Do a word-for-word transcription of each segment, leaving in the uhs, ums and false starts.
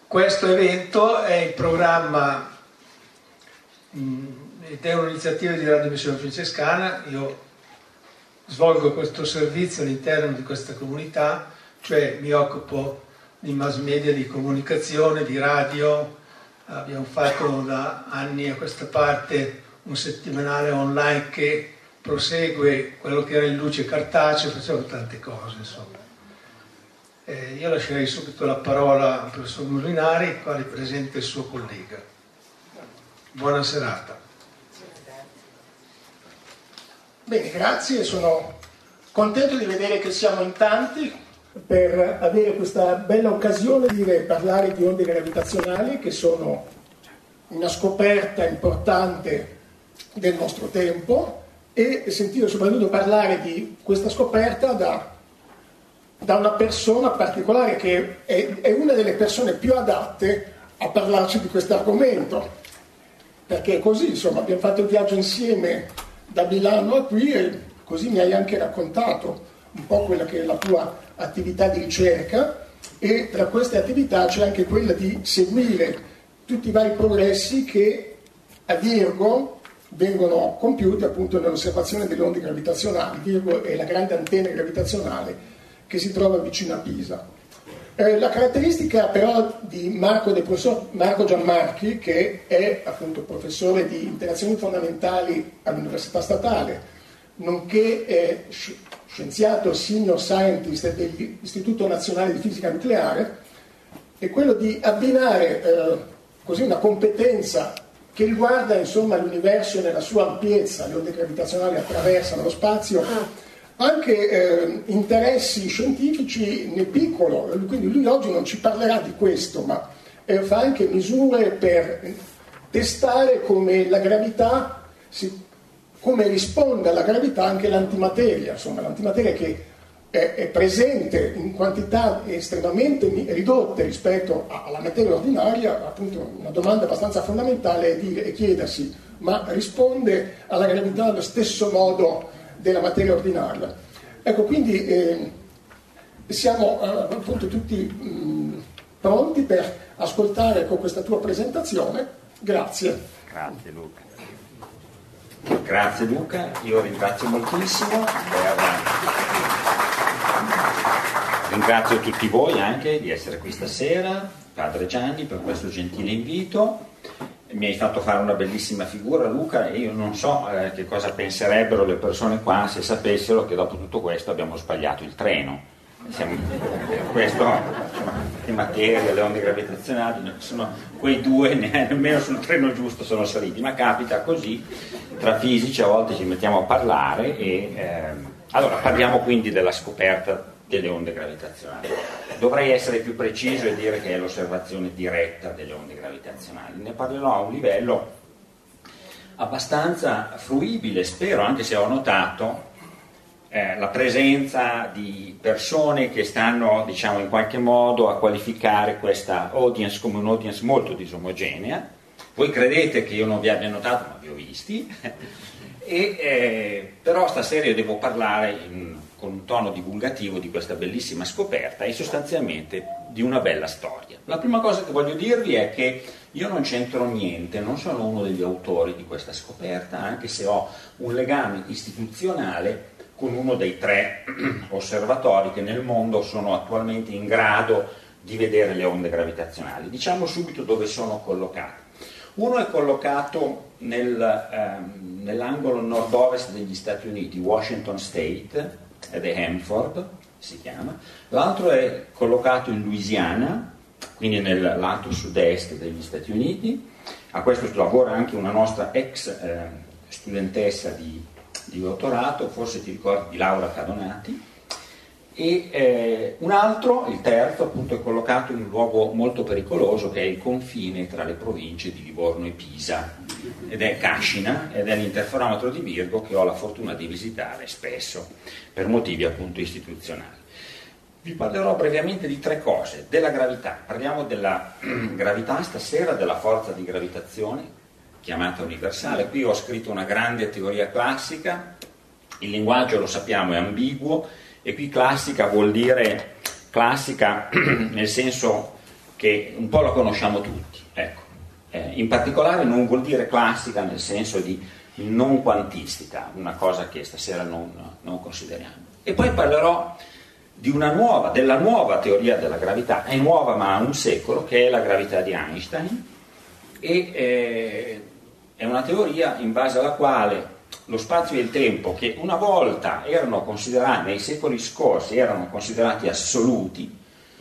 Questo evento è il programma mh, ed è un'iniziativa di Radio Missione Francescana. Io svolgo questo servizio all'interno di questa comunità, cioè mi occupo di mass media, di comunicazione, di radio. Abbiamo fatto da anni a questa parte un settimanale online che prosegue quello che era in luce cartaceo, facciamo tante cose, insomma. Eh, io lascerei subito la parola al professor Molinari, il quale presenta il suo collega. Buona serata. Bene, grazie, sono contento di vedere che siamo in tanti per avere questa bella occasione di parlare di onde gravitazionali, che sono una scoperta importante del nostro tempo, e sentire soprattutto parlare di questa scoperta da, da una persona particolare che è, è una delle persone più adatte a parlarci di questo argomento, perché è così, insomma, abbiamo fatto il viaggio insieme da Milano a qui e così mi hai anche raccontato un po' quella che è la tua attività di ricerca, e tra queste attività c'è anche quella di seguire tutti i vari progressi che a Virgo vengono compiuti appunto nell'osservazione delle onde gravitazionali. Virgo è la grande antenna gravitazionale che si trova vicino a Pisa. Eh, la caratteristica però di Marco, del professor Marco Gianmarchi, che è appunto professore di interazioni fondamentali all'Università Statale, nonché eh, scienziato senior scientist dell'Istituto Nazionale di Fisica Nucleare, è quello di abbinare eh, così una competenza che riguarda insomma l'universo nella sua ampiezza, le onde gravitazionali attraversano lo spazio, anche eh, interessi scientifici nel piccolo. Quindi lui oggi non ci parlerà di questo, ma eh, fa anche misure per testare come la gravità, si, come risponde alla gravità anche l'antimateria, insomma l'antimateria che è, è presente in quantità estremamente ridotte rispetto alla materia ordinaria. Appunto una domanda abbastanza fondamentale è, dire, è chiedersi: ma risponde alla gravità allo stesso modo della materia ordinaria? Ecco, quindi eh, siamo eh, appunto tutti mh, pronti per ascoltare con questa tua presentazione. Grazie. Grazie Luca. Grazie Luca, io ringrazio moltissimo per... ringrazio tutti voi anche di essere qui stasera, padre Gianni, per questo gentile invito. Mi hai fatto fare una bellissima figura Luca, e io non so eh, che cosa penserebbero le persone qua se sapessero che dopo tutto questo abbiamo sbagliato il treno. Siamo, eh, questo, insomma, in materia, le onde gravitazionali, sono quei due, nemmeno sul treno giusto sono saliti, ma capita così, tra fisici a volte ci mettiamo a parlare e ehm, allora parliamo quindi della scoperta delle onde gravitazionali. Dovrei essere più preciso e dire che è l'osservazione diretta delle onde gravitazionali. Ne parlerò a un livello abbastanza fruibile, spero, anche se ho notato eh, la presenza di persone che stanno, diciamo, in qualche modo a qualificare questa audience come un'audience molto disomogenea. Voi credete che io non vi abbia notato, ma vi ho visti. E, eh, però stasera io devo parlare in, con un tono divulgativo di questa bellissima scoperta e sostanzialmente di una bella storia. La prima cosa che voglio dirvi è che io non c'entro niente, non sono uno degli autori di questa scoperta, anche se ho un legame istituzionale con uno dei tre osservatori che nel mondo sono attualmente in grado di vedere le onde gravitazionali. Diciamo subito dove sono collocati. Uno è collocato nel, ehm, nell'angolo nord-ovest degli Stati Uniti, Washington State, ed è Hanford, si chiama. L'altro è collocato in Louisiana, quindi nel lato sud-est degli Stati Uniti. A questo lavora anche una nostra ex eh, studentessa di, di dottorato, forse ti ricordi di Laura Cadonati. E eh, un altro, il terzo, appunto, è collocato in un luogo molto pericoloso che è il confine tra le province di Livorno e Pisa, ed è Cascina, ed è l'interferometro di Virgo che ho la fortuna di visitare spesso per motivi appunto istituzionali. Vi parlerò brevemente di tre cose. Della gravità, parliamo della gravità stasera, della forza di gravitazione chiamata universale. Qui ho scritto una grande teoria classica, il linguaggio lo sappiamo è ambiguo, e qui classica vuol dire classica nel senso che un po' la conosciamo tutti, ecco. Eh, in particolare non vuol dire classica nel senso di non quantistica, una cosa che stasera non, non consideriamo. E poi parlerò di una nuova, della nuova teoria della gravità, è nuova ma ha un secolo, che è la gravità di Einstein, e eh, è una teoria in base alla quale lo spazio e il tempo, che una volta erano considerati, nei secoli scorsi, erano considerati assoluti,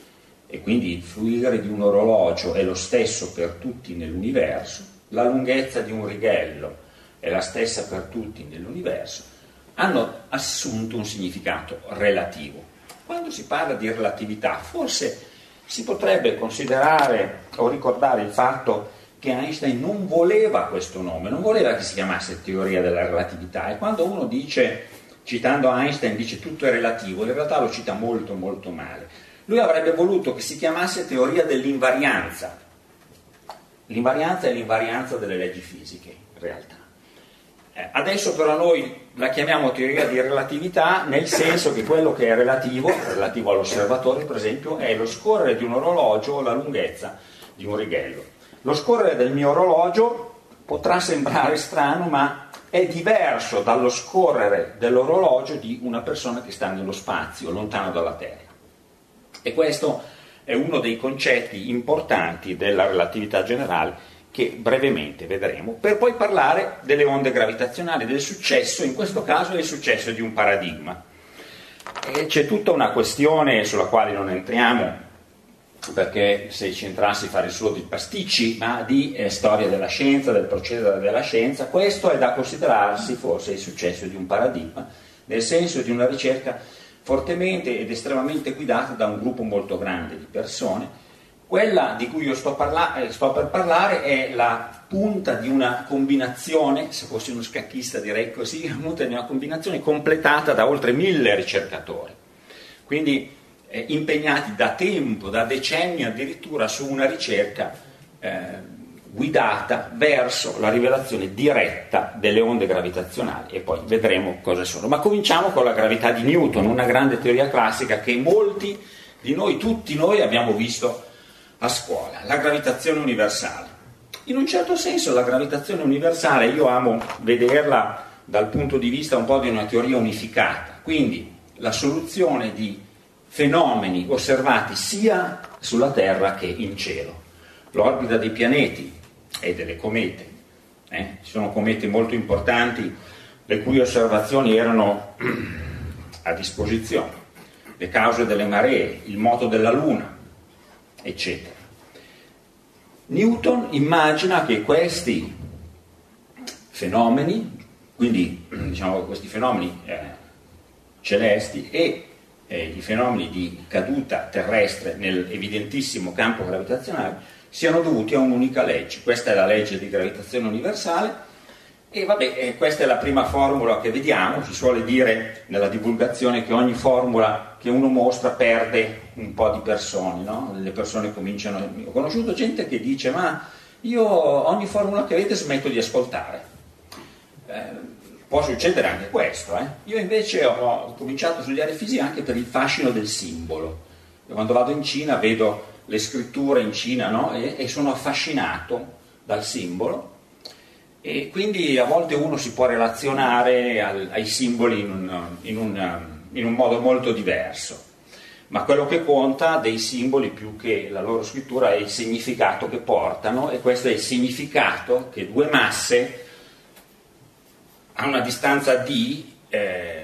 e quindi il fluire di un orologio è lo stesso per tutti nell'universo, la lunghezza di un righello è la stessa per tutti nell'universo, hanno assunto un significato relativo. Quando si parla di relatività, forse si potrebbe considerare o ricordare il fatto che Einstein non voleva questo nome, non voleva che si chiamasse teoria della relatività, e quando uno dice, citando Einstein, dice tutto è relativo, in realtà lo cita molto molto male. Lui avrebbe voluto che si chiamasse teoria dell'invarianza. L'invarianza è l'invarianza delle leggi fisiche, in realtà. Eh, adesso però noi la chiamiamo teoria di relatività nel senso che quello che è relativo, relativo all'osservatore per esempio, è lo scorrere di un orologio o la lunghezza di un righello. Lo scorrere del mio orologio potrà sembrare strano, ma è diverso dallo scorrere dell'orologio di una persona che sta nello spazio, lontano dalla Terra. E questo è uno dei concetti importanti della relatività generale che brevemente vedremo, per poi parlare delle onde gravitazionali, del successo, in questo caso è il successo di un paradigma. E c'è tutta una questione sulla quale non entriamo, perché se ci entrassi fare solo di pasticci, ma di eh, storia della scienza, del procedere della scienza. Questo è da considerarsi forse il successo di un paradigma, nel senso di una ricerca fortemente ed estremamente guidata da un gruppo molto grande di persone. Quella di cui io sto, parla- eh, sto per parlare è la punta di una combinazione, se fossi uno scacchista direi così, la punta di una combinazione completata da oltre mille ricercatori, quindi eh, impegnati da tempo, da decenni addirittura, su una ricerca eh, guidata verso la rivelazione diretta delle onde gravitazionali, e poi vedremo cosa sono. Ma cominciamo con la gravità di Newton, una grande teoria classica che molti di noi, tutti noi, abbiamo visto a scuola, la gravitazione universale. In un certo senso la gravitazione universale io amo vederla dal punto di vista un po' di una teoria unificata, quindi la soluzione di fenomeni osservati sia sulla Terra che in cielo. L'orbita dei pianeti e delle comete, eh? Ci sono comete molto importanti le cui osservazioni erano a disposizione, le cause delle maree, il moto della Luna, eccetera. Newton immagina che questi fenomeni, quindi diciamo questi fenomeni eh, celesti e eh, i fenomeni di caduta terrestre nell'evidentissimo campo gravitazionale siano dovuti a un'unica legge. Questa è la legge di gravitazione universale, e vabbè, eh, questa è la prima formula che vediamo. Si suole dire nella divulgazione che ogni formula che uno mostra perde un po' di persone, no? Le persone cominciano, ho conosciuto gente che dice ma io ogni formula che avete smetto di ascoltare. Eh, può succedere anche questo, eh? Io invece ho cominciato a studiare fisica anche per il fascino del simbolo. Io quando vado in Cina vedo le scritture in Cina, no? e, e sono affascinato dal simbolo, e quindi a volte uno si può relazionare al, ai simboli in un, in, un, in un modo molto diverso, ma quello che conta dei simboli più che la loro scrittura è il significato che portano, e questo è il significato che due masse a una distanza d eh,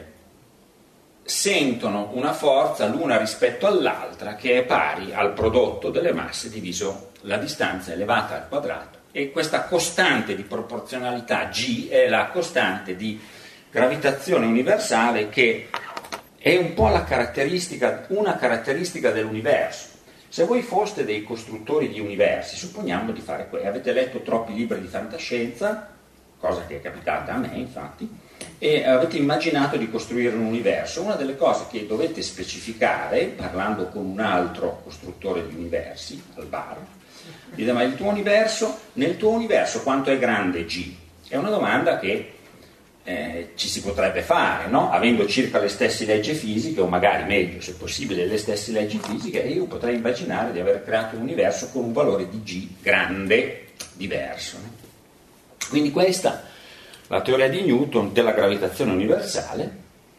sentono una forza l'una rispetto all'altra che è pari al prodotto delle masse diviso la distanza elevata al quadrato, e questa costante di proporzionalità G è la costante di gravitazione universale che è un po' la caratteristica, una caratteristica dell'universo. Se voi foste dei costruttori di universi, supponiamo di fare questo, avete letto troppi libri di fantascienza, cosa che è capitata a me infatti, e avete immaginato di costruire un universo. Una delle cose che dovete specificare, parlando con un altro costruttore di universi al bar, dite ma il tuo universo, nel tuo universo quanto è grande G? È una domanda che eh, ci si potrebbe fare, no? Avendo circa le stesse leggi fisiche, o magari meglio, se possibile, le stesse leggi fisiche, io potrei immaginare di aver creato un universo con un valore di G grande, diverso. No? Quindi questa la teoria di Newton della gravitazione universale,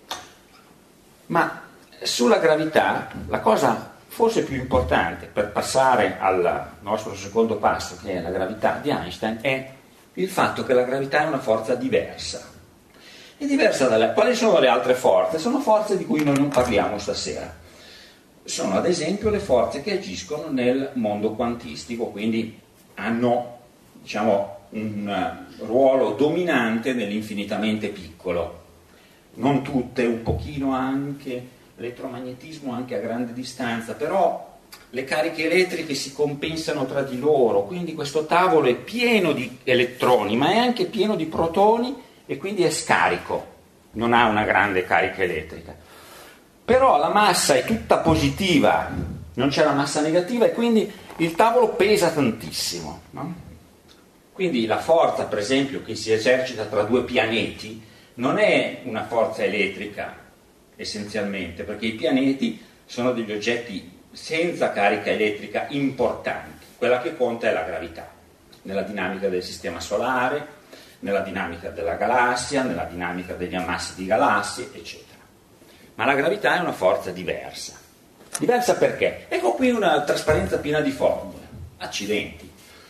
ma sulla gravità la cosa forse più importante per passare al nostro secondo passo, che è la gravità di Einstein, è il fatto che la gravità è una forza diversa. È diversa dalle... Quali sono le altre forze? Sono forze di cui noi non parliamo stasera. Sono ad esempio le forze che agiscono nel mondo quantistico, quindi hanno, diciamo, un ruolo dominante nell'infinitamente piccolo. Non tutte, un pochino anche l'elettromagnetismo anche a grande distanza, però le cariche elettriche si compensano tra di loro, quindi questo tavolo è pieno di elettroni, ma è anche pieno di protoni e quindi è scarico, non ha una grande carica elettrica. Però la massa è tutta positiva, non c'è la massa negativa, e quindi il tavolo pesa tantissimo, no? Quindi la forza, per esempio, che si esercita tra due pianeti non è una forza elettrica essenzialmente, perché i pianeti sono degli oggetti senza carica elettrica importanti. Quella che conta è la gravità, nella dinamica del sistema solare, nella dinamica della galassia, nella dinamica degli ammassi di galassie, eccetera. Ma la gravità è una forza diversa. Diversa perché? Ecco qui una trasparenza piena di formule. Accidenti.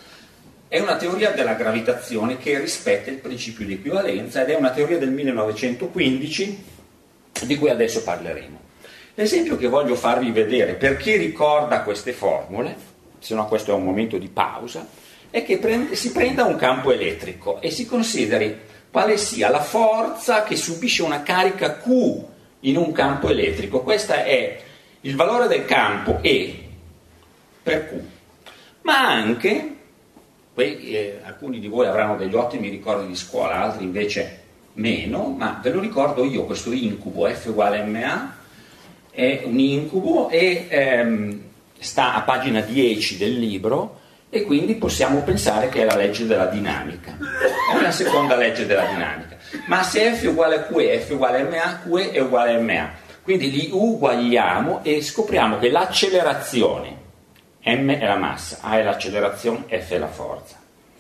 È una teoria della gravitazione che rispetta il principio di equivalenza, ed è una teoria del millenovecentoquindici di cui adesso parleremo. L'esempio che voglio farvi vedere per chi ricorda queste formule, se no questo è un momento di pausa, è che prende, si prenda un campo elettrico e si consideri quale sia la forza che subisce una carica Q in un campo elettrico. Questo è il valore del campo E per Q, ma anche, poi, eh, alcuni di voi avranno degli ottimi ricordi di scuola, altri invece meno, ma ve lo ricordo io, questo incubo F uguale ma è un incubo e ehm, sta a pagina dieci del libro, e quindi possiamo pensare che è la legge della dinamica, è una seconda legge della dinamica. Ma se F uguale a Q e F uguale a ma, Q è uguale a ma, quindi li uguagliamo e scopriamo che l'accelerazione, m è la massa, a è l'accelerazione, F è la forza,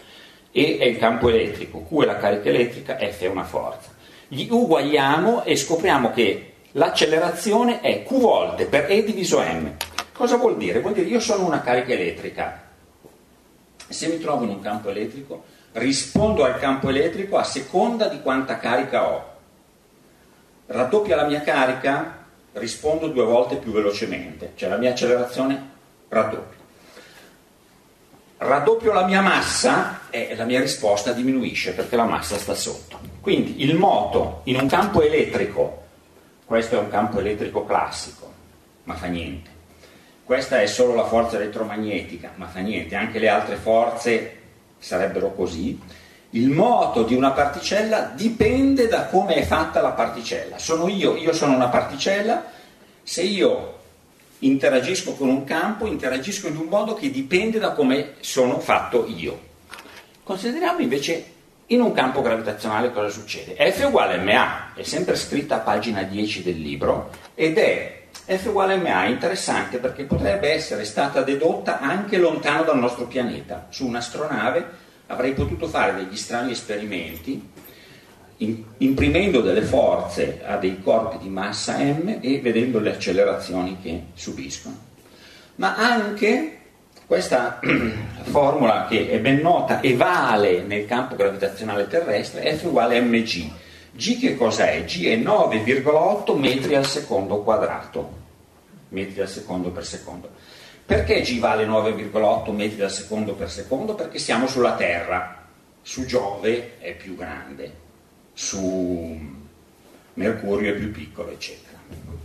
E è il campo elettrico, Q è la carica elettrica, F è una forza. Li uguagliamo e scopriamo che l'accelerazione è Q volte per E diviso M. Cosa vuol dire? Vuol dire io sono una carica elettrica. Se mi trovo in un campo elettrico, rispondo al campo elettrico a seconda di quanta carica ho. Raddoppia la mia carica, rispondo due volte più velocemente, cioè la mia accelerazione raddoppia. Raddoppio la mia massa e la mia risposta diminuisce perché la massa sta sotto. Quindi il moto in un campo elettrico, questo è un campo elettrico classico, ma fa niente. Questa è solo la forza elettromagnetica, ma fa niente, anche le altre forze sarebbero così. Il moto di una particella dipende da come è fatta la particella. Sono io, io sono una particella, se io interagisco con un campo, interagisco in un modo che dipende da come sono fatto io. Consideriamo invece in un campo gravitazionale cosa succede. F uguale a ma, è sempre scritta a pagina dieci del libro, ed è F uguale a ma, interessante perché potrebbe essere stata dedotta anche lontano dal nostro pianeta. Su un'astronave avrei potuto fare degli strani esperimenti imprimendo delle forze a dei corpi di massa m e vedendo le accelerazioni che subiscono. Ma anche questa formula, che è ben nota e vale nel campo gravitazionale terrestre, F uguale a mg. G che cosa è? G è nove virgola otto metri al secondo quadrato, metri al secondo per secondo. Perché G vale nove virgola otto metri al secondo per secondo? Perché siamo sulla Terra, su Giove è più grande, su Mercurio è più piccolo, eccetera.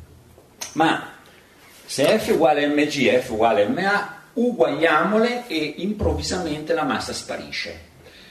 Ma se F uguale a mg e F uguale a ma, uguagliamole e improvvisamente la massa sparisce.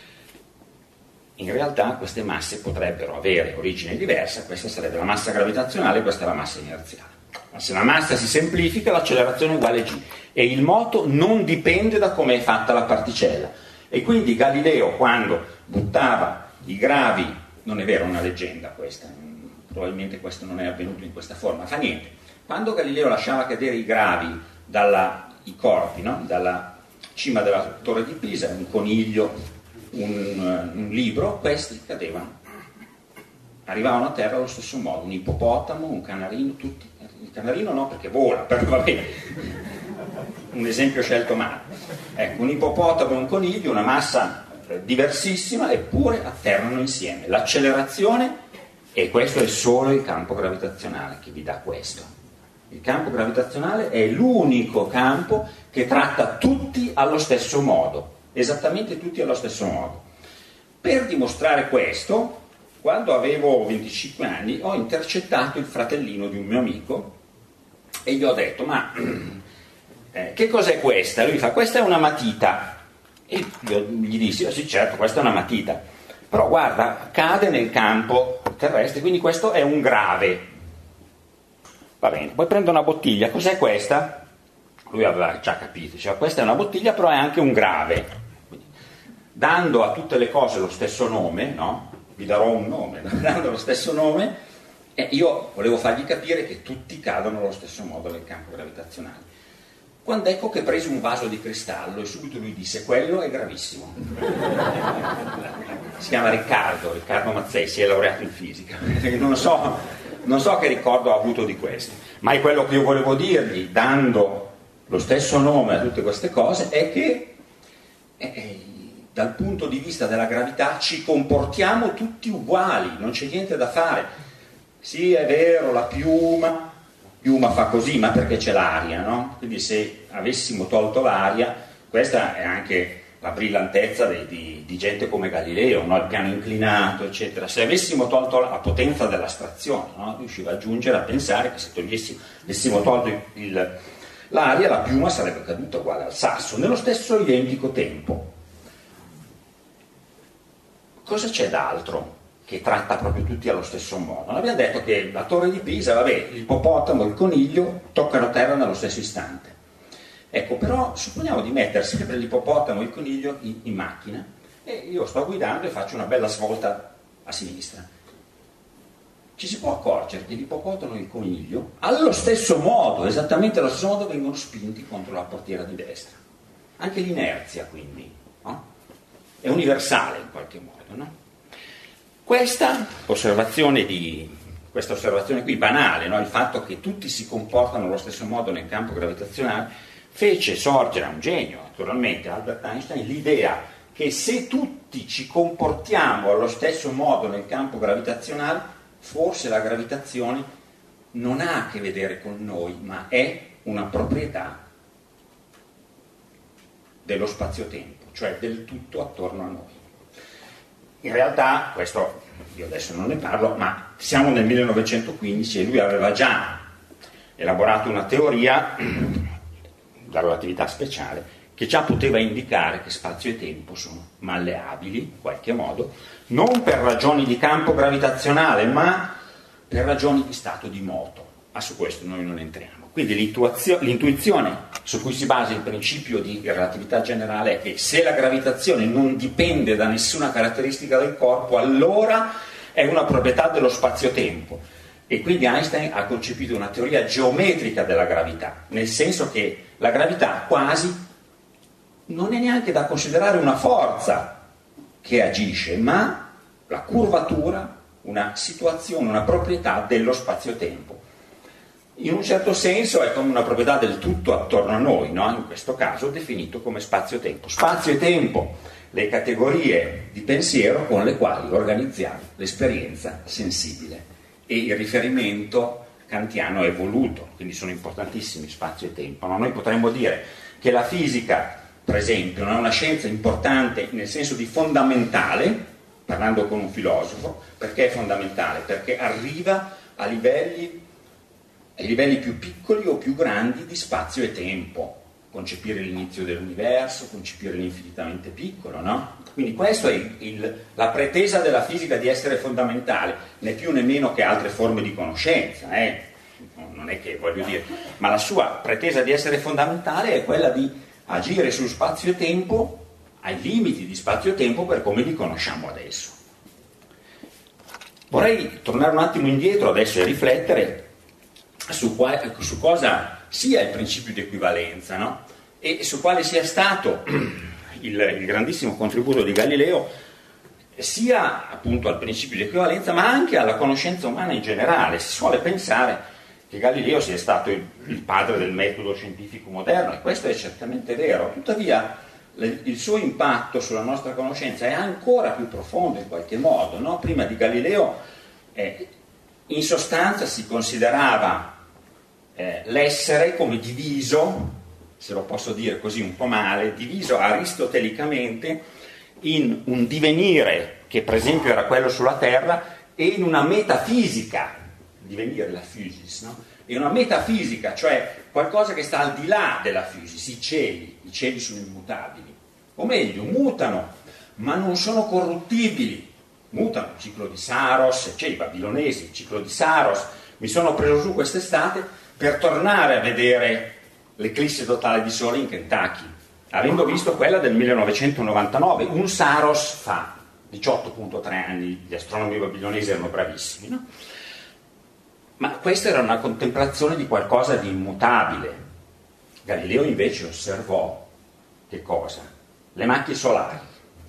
In realtà queste masse potrebbero avere origine diversa, questa sarebbe la massa gravitazionale, questa è la massa inerziale. Ma se la massa si semplifica, l'accelerazione è uguale a G, e il moto non dipende da come è fatta la particella. E quindi Galileo, quando buttava i gravi non è vero, è una leggenda questa, probabilmente questo non è avvenuto in questa forma, fa niente. Quando Galileo lasciava cadere i gravi, dalla, i corpi, no? dalla cima della torre di Pisa, un coniglio, un, un libro, questi cadevano. Arrivavano a terra allo stesso modo, un ippopotamo, un canarino, tutti. Il canarino no, perché vola, però va bene. Un esempio scelto male. Ecco, un ippopotamo e un coniglio, una massa diversissima, eppure atterrano insieme. L'accelerazione, e questo è solo il campo gravitazionale che vi dà questo. Il campo gravitazionale è l'unico campo che tratta tutti allo stesso modo, esattamente tutti allo stesso modo. Per dimostrare questo, quando avevo venticinque anni, ho intercettato il fratellino di un mio amico e gli ho detto: ma eh, che cos'è questa? Lui fa: questa è una matita. E io gli dissi: oh, sì, certo, questa è una matita, però guarda, cade nel campo terrestre, quindi questo è un grave. Va bene, poi prendo una bottiglia, cos'è questa? Lui aveva già capito, diceva: questa è una bottiglia, però è anche un grave. Quindi, dando a tutte le cose lo stesso nome, no? Vi darò un nome, dando lo stesso nome, e io volevo fargli capire che tutti cadono allo stesso modo nel campo gravitazionale. Quando ecco che presi un vaso di cristallo e subito lui disse: quello è gravissimo. Si chiama Riccardo, Riccardo Mazzei, si è laureato in fisica. Non so, non so che ricordo ha avuto di questo, ma è quello che io volevo dirgli, dando lo stesso nome a tutte queste cose, è che eh, dal punto di vista della gravità ci comportiamo tutti uguali, non c'è niente da fare. Sì, è vero, la piuma, piuma fa così, ma perché c'è l'aria, no? Quindi se avessimo tolto l'aria, questa è anche la brillantezza di, di, di gente come Galileo, no? Il piano inclinato, eccetera. Se avessimo tolto la potenza dell'astrazione, no? Riusciva a giungere a pensare che se togliessimo, avessimo tolto il, il, l'aria, la piuma sarebbe caduta uguale al sasso, nello stesso identico tempo. Cosa c'è d'altro che tratta proprio tutti allo stesso modo? Abbiamo detto che la torre di Pisa, vabbè, l'ippopotamo e il coniglio toccano terra nello stesso istante. Ecco, però supponiamo di mettere sempre l'ippopotamo e il coniglio in, in macchina e io sto guidando e faccio una bella svolta a sinistra. Ci si può accorgere che l'ippopotamo e il coniglio, allo stesso modo, esattamente allo stesso modo, vengono spinti contro la portiera di destra. Anche l'inerzia, quindi, no? È universale in qualche modo, no? Questa osservazione di questa osservazione qui banale, no? Il fatto che tutti si comportano allo stesso modo nel campo gravitazionale, fece sorgere a un genio, naturalmente, Albert Einstein, l'idea che se tutti ci comportiamo allo stesso modo nel campo gravitazionale, forse la gravitazione non ha a che vedere con noi, ma è una proprietà dello spazio-tempo, cioè del tutto attorno a noi. In realtà, questo io adesso non ne parlo, ma siamo nel millenovecentoquindici e lui aveva già elaborato una teoria, la relatività speciale, che già poteva indicare che spazio e tempo sono malleabili, in qualche modo, non per ragioni di campo gravitazionale, ma per ragioni di stato di moto. Ma su questo noi non entriamo. Quindi l'intuizione su cui si basa il principio di relatività generale è che se la gravitazione non dipende da nessuna caratteristica del corpo, allora è una proprietà dello spazio-tempo. E quindi Einstein ha concepito una teoria geometrica della gravità, nel senso che la gravità quasi non è neanche da considerare una forza che agisce, ma la curvatura, una situazione, una proprietà dello spazio-tempo. In un certo senso è come una proprietà del tutto attorno a noi, no? In questo caso definito come spazio-tempo. Spazio e tempo, le categorie di pensiero con le quali organizziamo l'esperienza sensibile. E il riferimento kantiano è voluto, quindi sono importantissimi spazio e tempo. No? Noi potremmo dire che la fisica, per esempio, non è una scienza importante nel senso di fondamentale, parlando con un filosofo. Perché è fondamentale? Perché arriva a livelli ai livelli più piccoli o più grandi di spazio e tempo, concepire l'inizio dell'universo, concepire l'infinitamente piccolo, no? Quindi questa è il, il, la pretesa della fisica di essere fondamentale, né più né meno che altre forme di conoscenza, eh? Non è che voglio dire, ma la sua pretesa di essere fondamentale è quella di agire su spazio e tempo, ai limiti di spazio e tempo per come li conosciamo adesso. Vorrei tornare un attimo indietro adesso e riflettere su, quale, su cosa sia il principio di equivalenza, no? E su quale sia stato il, il grandissimo contributo di Galileo sia appunto al principio di equivalenza, ma anche alla conoscenza umana in generale. Si suole pensare che Galileo sia stato il, il padre del metodo scientifico moderno, e questo è certamente vero. Tuttavia le, il suo impatto sulla nostra conoscenza è ancora più profondo in qualche modo, no? Prima di Galileo eh, in sostanza si considerava eh, l'essere come diviso, se lo posso dire così un po' male, diviso aristotelicamente in un divenire che per esempio era quello sulla Terra e in una metafisica, divenire la physis, no? E una metafisica, cioè qualcosa che sta al di là della physis, i cieli, i cieli sono immutabili, o meglio, mutano, ma non sono corruttibili, mutano, il ciclo di Saros, cioè i babilonesi, il ciclo di Saros. Mi sono preso su quest'estate per tornare a vedere l'eclisse totale di sole in Kentucky, avendo visto quella del millenovecentonovantanove, un Saros fa diciotto virgola tre anni, gli astronomi babilonesi erano bravissimi, no? Ma questa era una contemplazione di qualcosa di immutabile. Galileo invece osservò che cosa? Le macchie solari.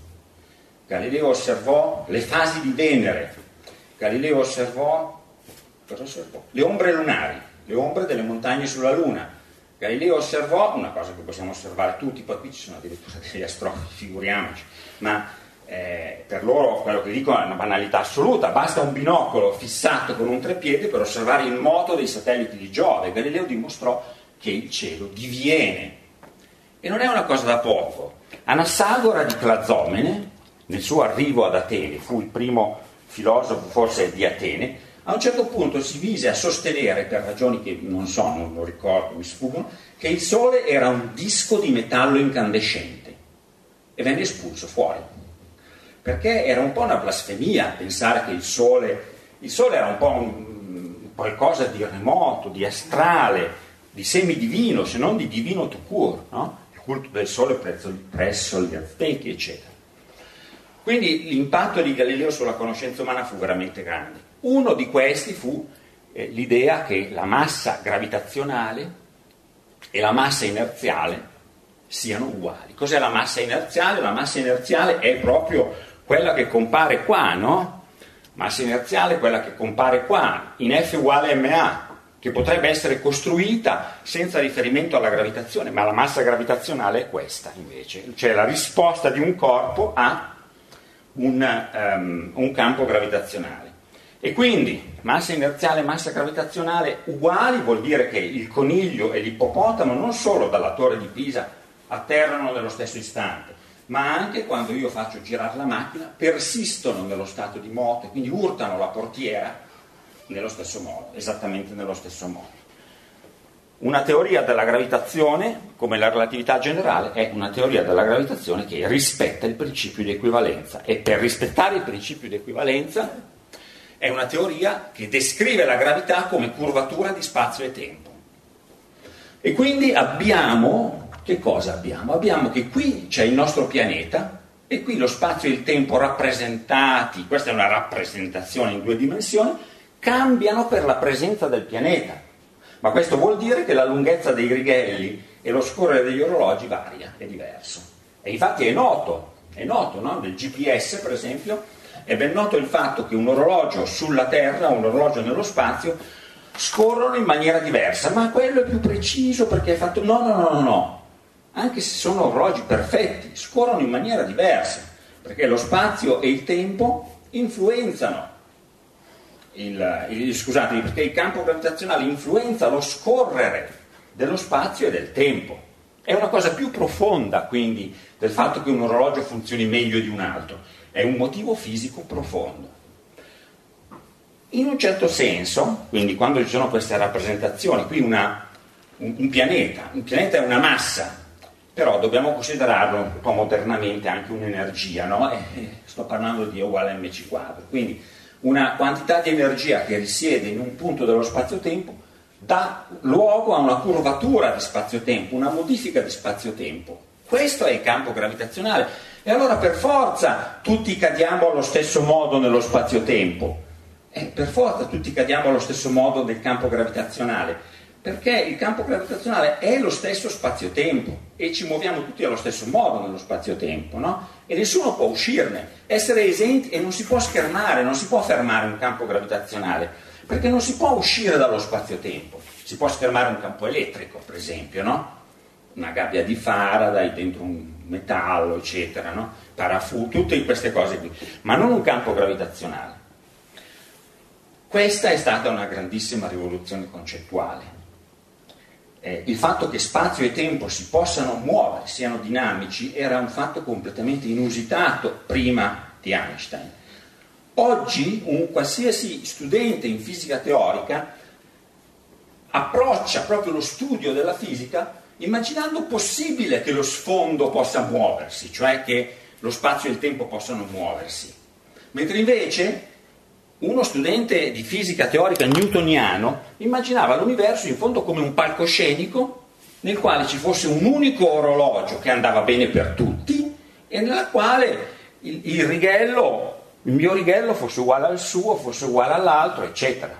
Galileo osservò le fasi di Venere. Galileo osservò, cosa osservò? Le ombre lunari, le ombre delle montagne sulla Luna. Galileo osservò una cosa che possiamo osservare tutti, poi qui ci sono addirittura degli astronomi, figuriamoci, ma eh, per loro quello che dicono è una banalità assoluta, basta un binocolo fissato con un treppiede per osservare il moto dei satelliti di Giove. Galileo dimostrò che il cielo diviene, e non è una cosa da poco. Anassagora di Clazomene, nel suo arrivo ad Atene, fu il primo filosofo forse di Atene, a un certo punto si mise a sostenere, per ragioni che non so, non lo ricordo, mi sfuggono, che il Sole era un disco di metallo incandescente, e venne espulso fuori, perché era un po' una blasfemia pensare che il Sole, il Sole era un po' un, qualcosa di remoto, di astrale, di semidivino, se non di divino tout court, no? Il culto del Sole presso, presso gli Aztechi, eccetera. Quindi l'impatto di Galileo sulla conoscenza umana fu veramente grande. Uno di questi fu eh, l'idea che la massa gravitazionale e la massa inerziale siano uguali. Cos'è la massa inerziale? La massa inerziale è proprio quella che compare qua, no? Massa inerziale è quella che compare qua, in F uguale ma, che potrebbe essere costruita senza riferimento alla gravitazione, ma la massa gravitazionale è questa invece, cioè la risposta di un corpo a un, um, un campo gravitazionale. E quindi massa inerziale e massa gravitazionale uguali vuol dire che il coniglio e l'ippopotamo non solo dalla torre di Pisa atterrano nello stesso istante, ma anche quando io faccio girare la macchina persistono nello stato di moto e quindi urtano la portiera nello stesso modo, esattamente nello stesso modo. Una teoria della gravitazione, come la relatività generale, è una teoria della gravitazione che rispetta il principio di equivalenza, e per rispettare il principio di equivalenza è una teoria che descrive la gravità come curvatura di spazio e tempo. E quindi abbiamo, che cosa abbiamo? Abbiamo che qui c'è il nostro pianeta e qui lo spazio e il tempo rappresentati, questa è una rappresentazione in due dimensioni, cambiano per la presenza del pianeta. Ma questo vuol dire che la lunghezza dei righelli e lo scorrere degli orologi varia, è diverso. E infatti è noto, è noto, no? Nel G P S per esempio, è ben noto il fatto che un orologio sulla Terra, un orologio nello spazio, scorrono in maniera diversa, ma quello è più preciso perché è fatto... No, no, no, no, no. Anche se sono orologi perfetti, scorrono in maniera diversa, perché lo spazio e il tempo influenzano, il, il, scusatemi, perché il campo gravitazionale influenza lo scorrere dello spazio e del tempo. È una cosa più profonda, quindi, del fatto che un orologio funzioni meglio di un altro. È un motivo fisico profondo. In un certo senso, quindi quando ci sono queste rappresentazioni, qui una, un, un pianeta, un pianeta è una massa, però dobbiamo considerarlo un po' modernamente anche un'energia, no? E, e sto parlando di E uguale a mc quadro, quindi una quantità di energia che risiede in un punto dello spazio-tempo dà luogo a una curvatura di spazio-tempo, una modifica di spazio-tempo. Questo è il campo gravitazionale. E allora per forza tutti cadiamo allo stesso modo nello spazio-tempo. eh, per forza tutti cadiamo allo stesso modo del campo gravitazionale, perché il campo gravitazionale è lo stesso spazio-tempo e ci muoviamo tutti allo stesso modo nello spazio-tempo, no? E nessuno può uscirne, essere esenti, e non si può schermare, non si può fermare un campo gravitazionale, perché non si può uscire dallo spazio-tempo. Si può schermare un campo elettrico, per esempio, no? Una gabbia di Faraday dentro un metallo, eccetera, no? Parafu, tutte queste cose qui, ma non un campo gravitazionale. Questa è stata una grandissima rivoluzione concettuale. Eh, il fatto che spazio e tempo si possano muovere, siano dinamici, era un fatto completamente inusitato prima di Einstein. Oggi un qualsiasi studente in fisica teorica approccia proprio lo studio della fisica immaginando possibile che lo sfondo possa muoversi, cioè che lo spazio e il tempo possano muoversi. Mentre invece uno studente di fisica teorica newtoniano immaginava l'universo in fondo come un palcoscenico nel quale ci fosse un unico orologio che andava bene per tutti e nella quale il, il righello, il mio righello fosse uguale al suo, fosse uguale all'altro, eccetera.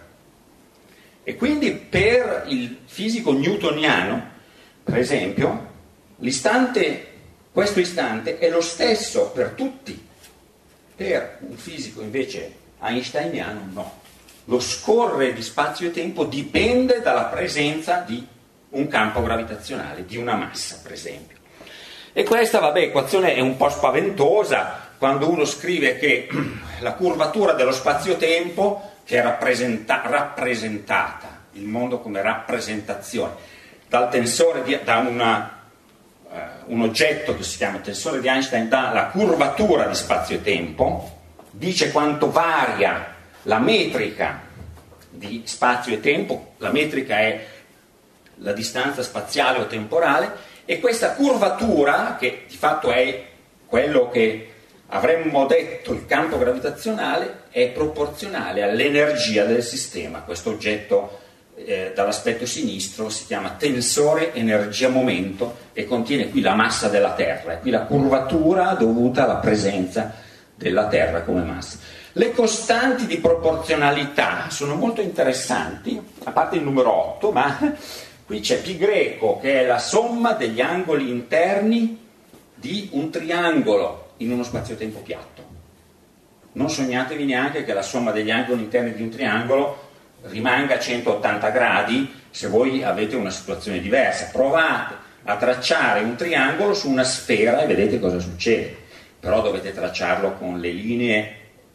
E quindi per il fisico newtoniano, per esempio, l'istante, questo istante è lo stesso per tutti. Per un fisico invece einsteiniano no. Lo scorrere di spazio e tempo dipende dalla presenza di un campo gravitazionale, di una massa, per esempio. E questa, vabbè, equazione è un po' spaventosa quando uno scrive che la curvatura dello spazio-tempo, che è rappresenta- rappresentata, il mondo come rappresentazione, dal tensore di, da una, uh, un oggetto che si chiama tensore di Einstein, dalla curvatura di spazio e tempo, dice quanto varia la metrica di spazio e tempo, la metrica è la distanza spaziale o temporale, e questa curvatura, che di fatto è quello che avremmo detto il campo gravitazionale, è proporzionale all'energia del sistema. Questo oggetto eh, dall'aspetto sinistro si chiama tensore energia-momento e contiene qui la massa della Terra, e qui la curvatura dovuta alla presenza della Terra come massa. Le costanti di proporzionalità sono molto interessanti, a parte il numero otto, ma qui c'è π greco, che è la somma degli angoli interni di un triangolo in uno spazio-tempo piatto. Non sognatevi neanche che la somma degli angoli interni di un triangolo rimanga a centottanta gradi se voi avete una situazione diversa. Provate a tracciare un triangolo su una sfera e vedete cosa succede. Però dovete tracciarlo con le linee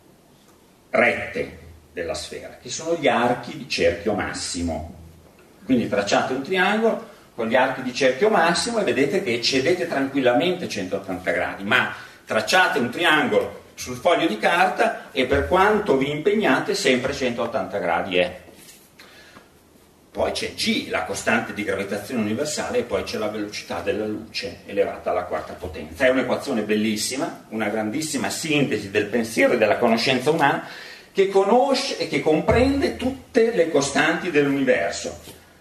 rette della sfera, che sono gli archi di cerchio massimo. Quindi tracciate un triangolo con gli archi di cerchio massimo e vedete che eccedete tranquillamente centottanta gradi, ma tracciate un triangolo sul foglio di carta e per quanto vi impegnate sempre centottanta gradi è. Poi c'è G, la costante di gravitazione universale, e poi c'è la velocità della luce elevata alla quarta potenza. È un'equazione bellissima, una grandissima sintesi del pensiero e della conoscenza umana, che conosce e che comprende tutte le costanti dell'universo,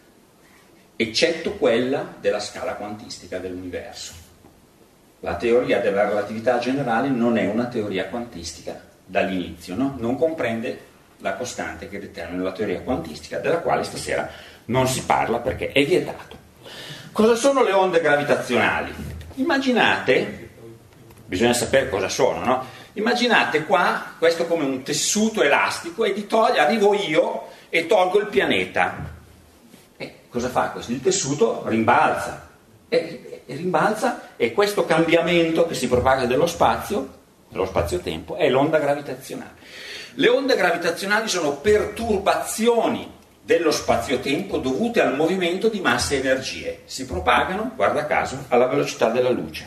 eccetto quella della scala quantistica dell'universo. La teoria della relatività generale non è una teoria quantistica dall'inizio, no? Non comprende la costante che determina la teoria quantistica, della quale stasera non si parla perché è vietato. Cosa sono le onde gravitazionali? Immaginate, bisogna sapere cosa sono, no? Immaginate qua questo come un tessuto elastico e di togli, arrivo io e tolgo il pianeta. E cosa fa questo? Il tessuto rimbalza. E, e rimbalza e questo cambiamento che si propaga dello spazio, dello spazio-tempo, è l'onda gravitazionale. Le onde gravitazionali sono perturbazioni dello spazio-tempo dovute al movimento di masse e energie. Si propagano, guarda caso, alla velocità della luce.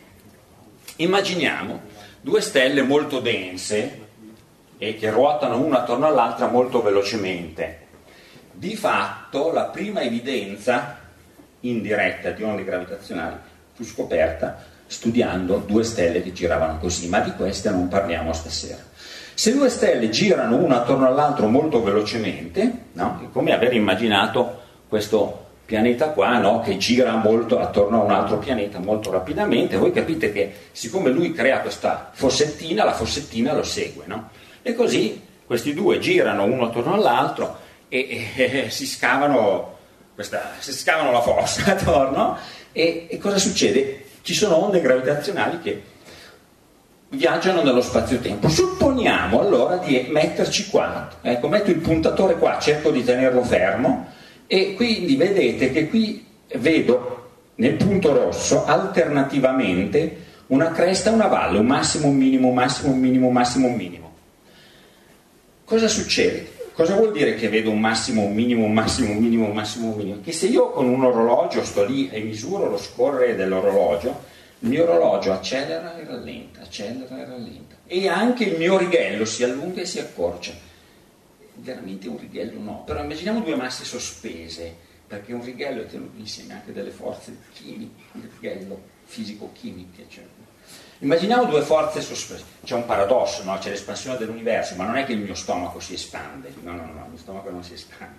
Immaginiamo due stelle molto dense e che ruotano una attorno all'altra molto velocemente. Di fatto la prima evidenza indiretta di onde gravitazionali fu scoperta studiando due stelle che giravano così, ma di queste non parliamo stasera. Se due stelle girano una attorno all'altro molto velocemente, no? È come aver immaginato questo pianeta qua, no? Che gira molto attorno a un altro pianeta molto rapidamente, voi capite che siccome lui crea questa fossettina, la fossettina lo segue, no? E così questi due girano uno attorno all'altro e, e, e si scavano questa, si scavano la fossa attorno e, e cosa succede? Ci sono onde gravitazionali che viaggiano nello spazio-tempo. Supponiamo allora di metterci qua, ecco, metto il puntatore qua, cerco di tenerlo fermo e quindi vedete che qui vedo nel punto rosso alternativamente una cresta e una valle, un massimo, un minimo, un massimo, un minimo, un massimo, un minimo. Cosa succede? Cosa vuol dire che vedo un massimo, un minimo, un massimo, un minimo, un massimo, un minimo? Che se io con un orologio sto lì e misuro lo scorrere dell'orologio, il mio orologio accelera e rallenta, accelera e rallenta. E anche il mio righello si allunga e si accorcia. Veramente un righello no, però immaginiamo due masse sospese, perché un righello è tenuto insieme anche delle forze chimiche, il righello fisico-chimiche. Cioè. Immaginiamo due forze sospese. C'è un paradosso, no? C'è l'espansione dell'universo, ma non è che il mio stomaco si espande. No, no, no, il mio stomaco non si espande.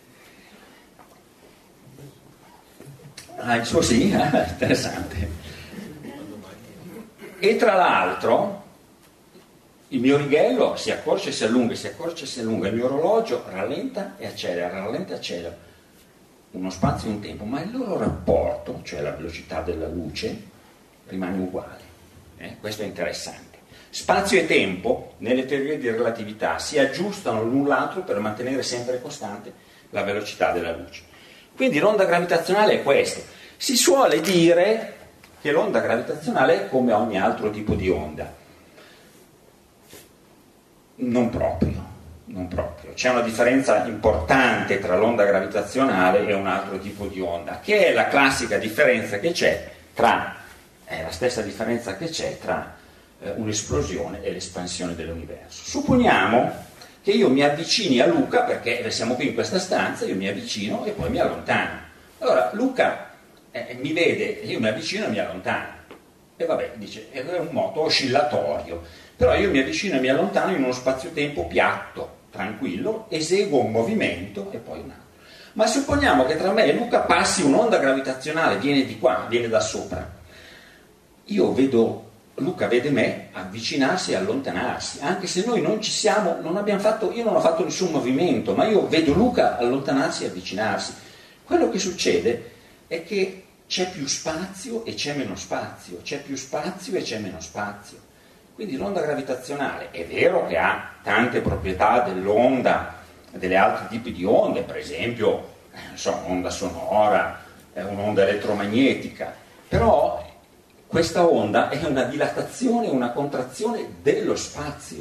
Ah, il suo sì, eh? Interessante. E tra l'altro il mio righello si accorcia e si allunga, si accorcia e si allunga, il mio orologio rallenta e accelera, rallenta e accelera, uno spazio e un tempo, ma il loro rapporto, cioè la velocità della luce, rimane uguale. Eh? Questo è interessante. Spazio e tempo, nelle teorie di relatività, si aggiustano l'un l'altro per mantenere sempre costante la velocità della luce. Quindi l'onda gravitazionale è questo. Si suole dire che l'onda gravitazionale è come ogni altro tipo di onda. Non proprio, non proprio. C'è una differenza importante tra l'onda gravitazionale e un altro tipo di onda, che è la classica differenza che c'è tra, è la stessa differenza che c'è tra eh, un'esplosione e l'espansione dell'universo. Supponiamo che io mi avvicini a Luca, perché siamo qui in questa stanza, io mi avvicino e poi mi allontano. Allora Luca Eh, mi vede, io mi avvicino e mi allontano e vabbè, dice, è un moto oscillatorio, però io mi avvicino e mi allontano in uno spazio-tempo piatto, tranquillo, eseguo un movimento e poi un altro. Ma supponiamo che tra me e Luca passi un'onda gravitazionale, viene di qua, viene da sopra. Io vedo, Luca vede me avvicinarsi e allontanarsi, anche se noi non ci siamo, non abbiamo fatto, io non ho fatto nessun movimento, ma io vedo Luca allontanarsi e avvicinarsi. Quello che succede è che c'è più spazio e c'è meno spazio, c'è più spazio e c'è meno spazio. Quindi l'onda gravitazionale è vero che ha tante proprietà dell'onda, delle altri tipi di onde, per esempio, eh, non so, un'onda sonora, eh, un'onda elettromagnetica, però questa onda è una dilatazione, una contrazione dello spazio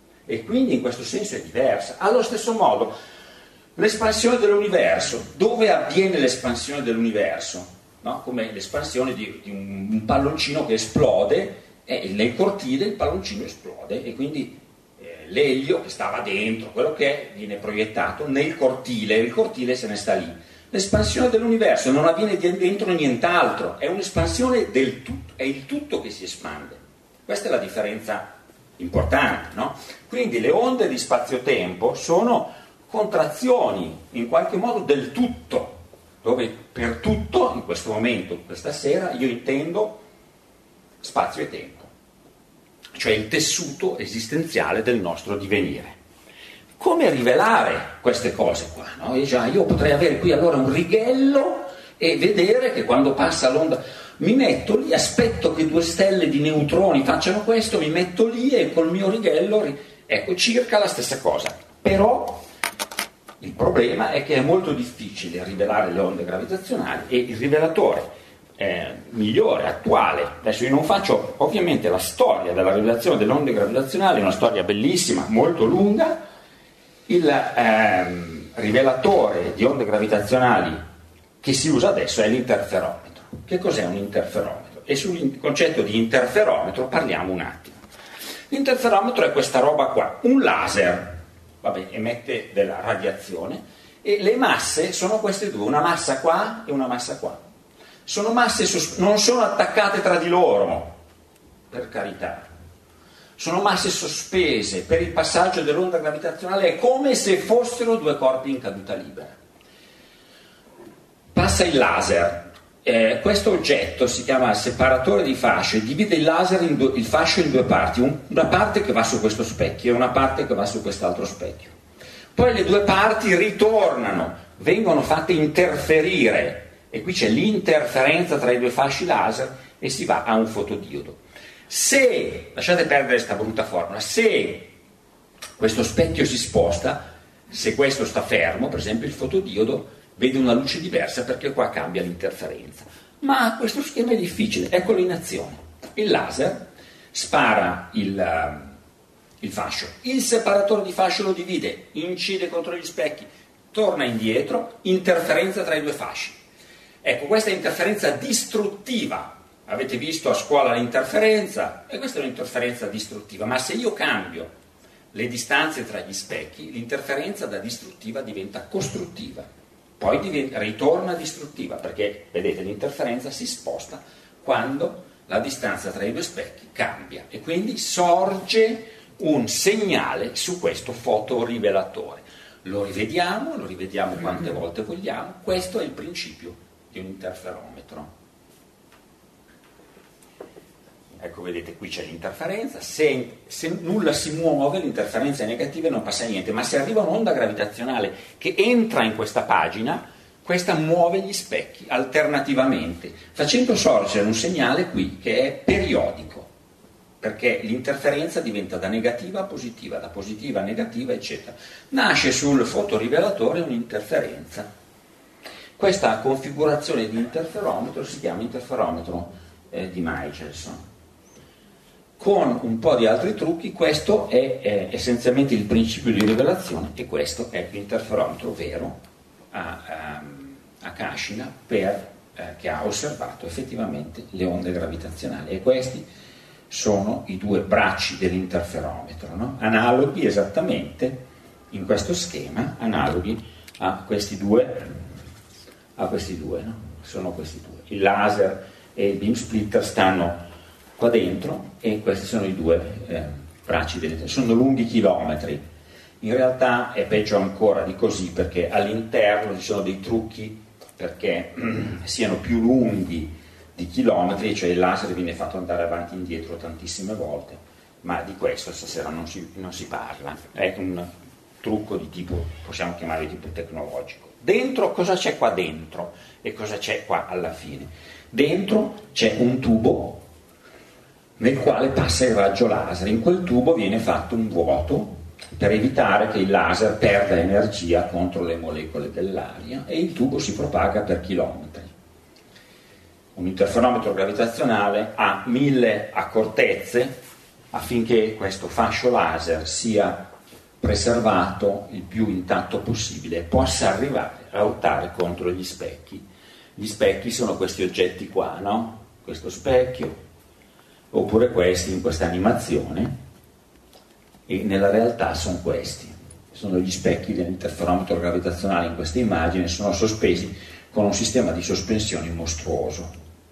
e quindi in questo senso è diversa. Allo stesso modo, l'espansione dell'universo, dove avviene l'espansione dell'universo? No? Come l'espansione di, di un, un palloncino che esplode, e nel cortile il palloncino esplode e quindi eh, l'elio che stava dentro, quello che è, viene proiettato nel cortile, il cortile se ne sta lì. L'espansione dell'universo non avviene dentro nient'altro, è un'espansione del tutto, è il tutto che si espande. Questa è la differenza importante, no? Quindi le onde di spazio-tempo sono contrazioni in qualche modo del tutto, dove per tutto in questo momento, questa sera, io intendo spazio e tempo, cioè il tessuto esistenziale del nostro divenire. Come rivelare queste cose qua? No? E già, io potrei avere qui allora un righello e vedere che quando passa l'onda mi metto lì, aspetto che due stelle di neutroni facciano questo, mi metto lì e col mio righello, ecco, circa la stessa cosa. Però il problema è che è molto difficile rivelare le onde gravitazionali e il rivelatore eh, migliore, attuale, adesso io non faccio ovviamente la storia della rivelazione delle onde gravitazionali, è una storia bellissima, molto lunga. Il ehm, rivelatore di onde gravitazionali che si usa adesso è l'interferometro. Che cos'è un interferometro? E sul concetto di interferometro parliamo un attimo. L'interferometro è questa roba qua, un laser. Vabbè, emette della radiazione e le masse sono queste due, una massa qua e una massa qua. Sono masse, sos- non sono attaccate tra di loro, per carità. Sono masse sospese per il passaggio dell'onda gravitazionale, è come se fossero due corpi in caduta libera. Passa il laser, eh, questo oggetto si chiama separatore di fasce, divide il laser in due, il fascio in due parti, un, una parte che va su questo specchio e una parte che va su quest'altro specchio. Poi le due parti ritornano, vengono fatte interferire, e qui c'è l'interferenza tra i due fasci laser e si va a un fotodiodo. Se, lasciate perdere questa brutta formula, se questo specchio si sposta, se questo sta fermo, per esempio il fotodiodo vede una luce diversa perché qua cambia l'interferenza. Ma questo schema è difficile, eccolo in azione. Il laser spara il, il fascio, il separatore di fascio lo divide, incide contro gli specchi, torna indietro, interferenza tra i due fasci. Ecco, questa è interferenza distruttiva. Avete visto a scuola l'interferenza, e questa è un'interferenza distruttiva, ma se io cambio le distanze tra gli specchi, l'interferenza da distruttiva diventa costruttiva, poi diventa, ritorna distruttiva, perché vedete l'interferenza si sposta quando la distanza tra i due specchi cambia e quindi sorge un segnale su questo fotorivelatore. Lo rivediamo, lo rivediamo quante volte vogliamo, questo è il principio di un interferometro. Ecco, vedete, qui c'è l'interferenza, se, se nulla si muove l'interferenza è negativa e non passa niente, ma se arriva un'onda gravitazionale che entra in questa pagina, questa muove gli specchi alternativamente, facendo sorgere un segnale qui che è periodico, perché l'interferenza diventa da negativa a positiva, da positiva a negativa, eccetera. Nasce sul fotorivelatore un'interferenza. Questa configurazione di interferometro si chiama interferometro eh, di Michelson. Con un po' di altri trucchi, questo è, è essenzialmente il principio di rivelazione e questo è l'interferometro vero a, a, a Kashina per, eh, che ha osservato effettivamente le onde gravitazionali, e questi sono i due bracci dell'interferometro, no? Analoghi esattamente in questo schema, analoghi a questi due, a questi due, no? Sono questi due. Il laser e il beam splitter stanno qua dentro e questi sono i due eh, bracci dell'interferometro, sono lunghi chilometri. In realtà è peggio ancora di così, perché all'interno ci sono dei trucchi perché mm, siano più lunghi di chilometri, cioè il laser viene fatto andare avanti e indietro tantissime volte, ma di questo stasera non si, non si parla. È un trucco di tipo, possiamo chiamare di tipo tecnologico. Dentro, cosa c'è qua dentro e cosa c'è qua alla fine? Dentro c'è un tubo nel quale passa il raggio laser. In quel tubo viene fatto un vuoto per evitare che il laser perda energia contro le molecole dell'aria, e il tubo si propaga per chilometri. Un interferometro gravitazionale ha mille accortezze affinché questo fascio laser sia preservato il più intatto possibile e possa arrivare a ruotare contro gli specchi. Gli specchi sono questi oggetti qua, no? Questo specchio, oppure questi in questa animazione, e nella realtà sono questi, sono gli specchi dell'interferometro gravitazionale in questa immagine, sono sospesi con un sistema di sospensioni mostruoso,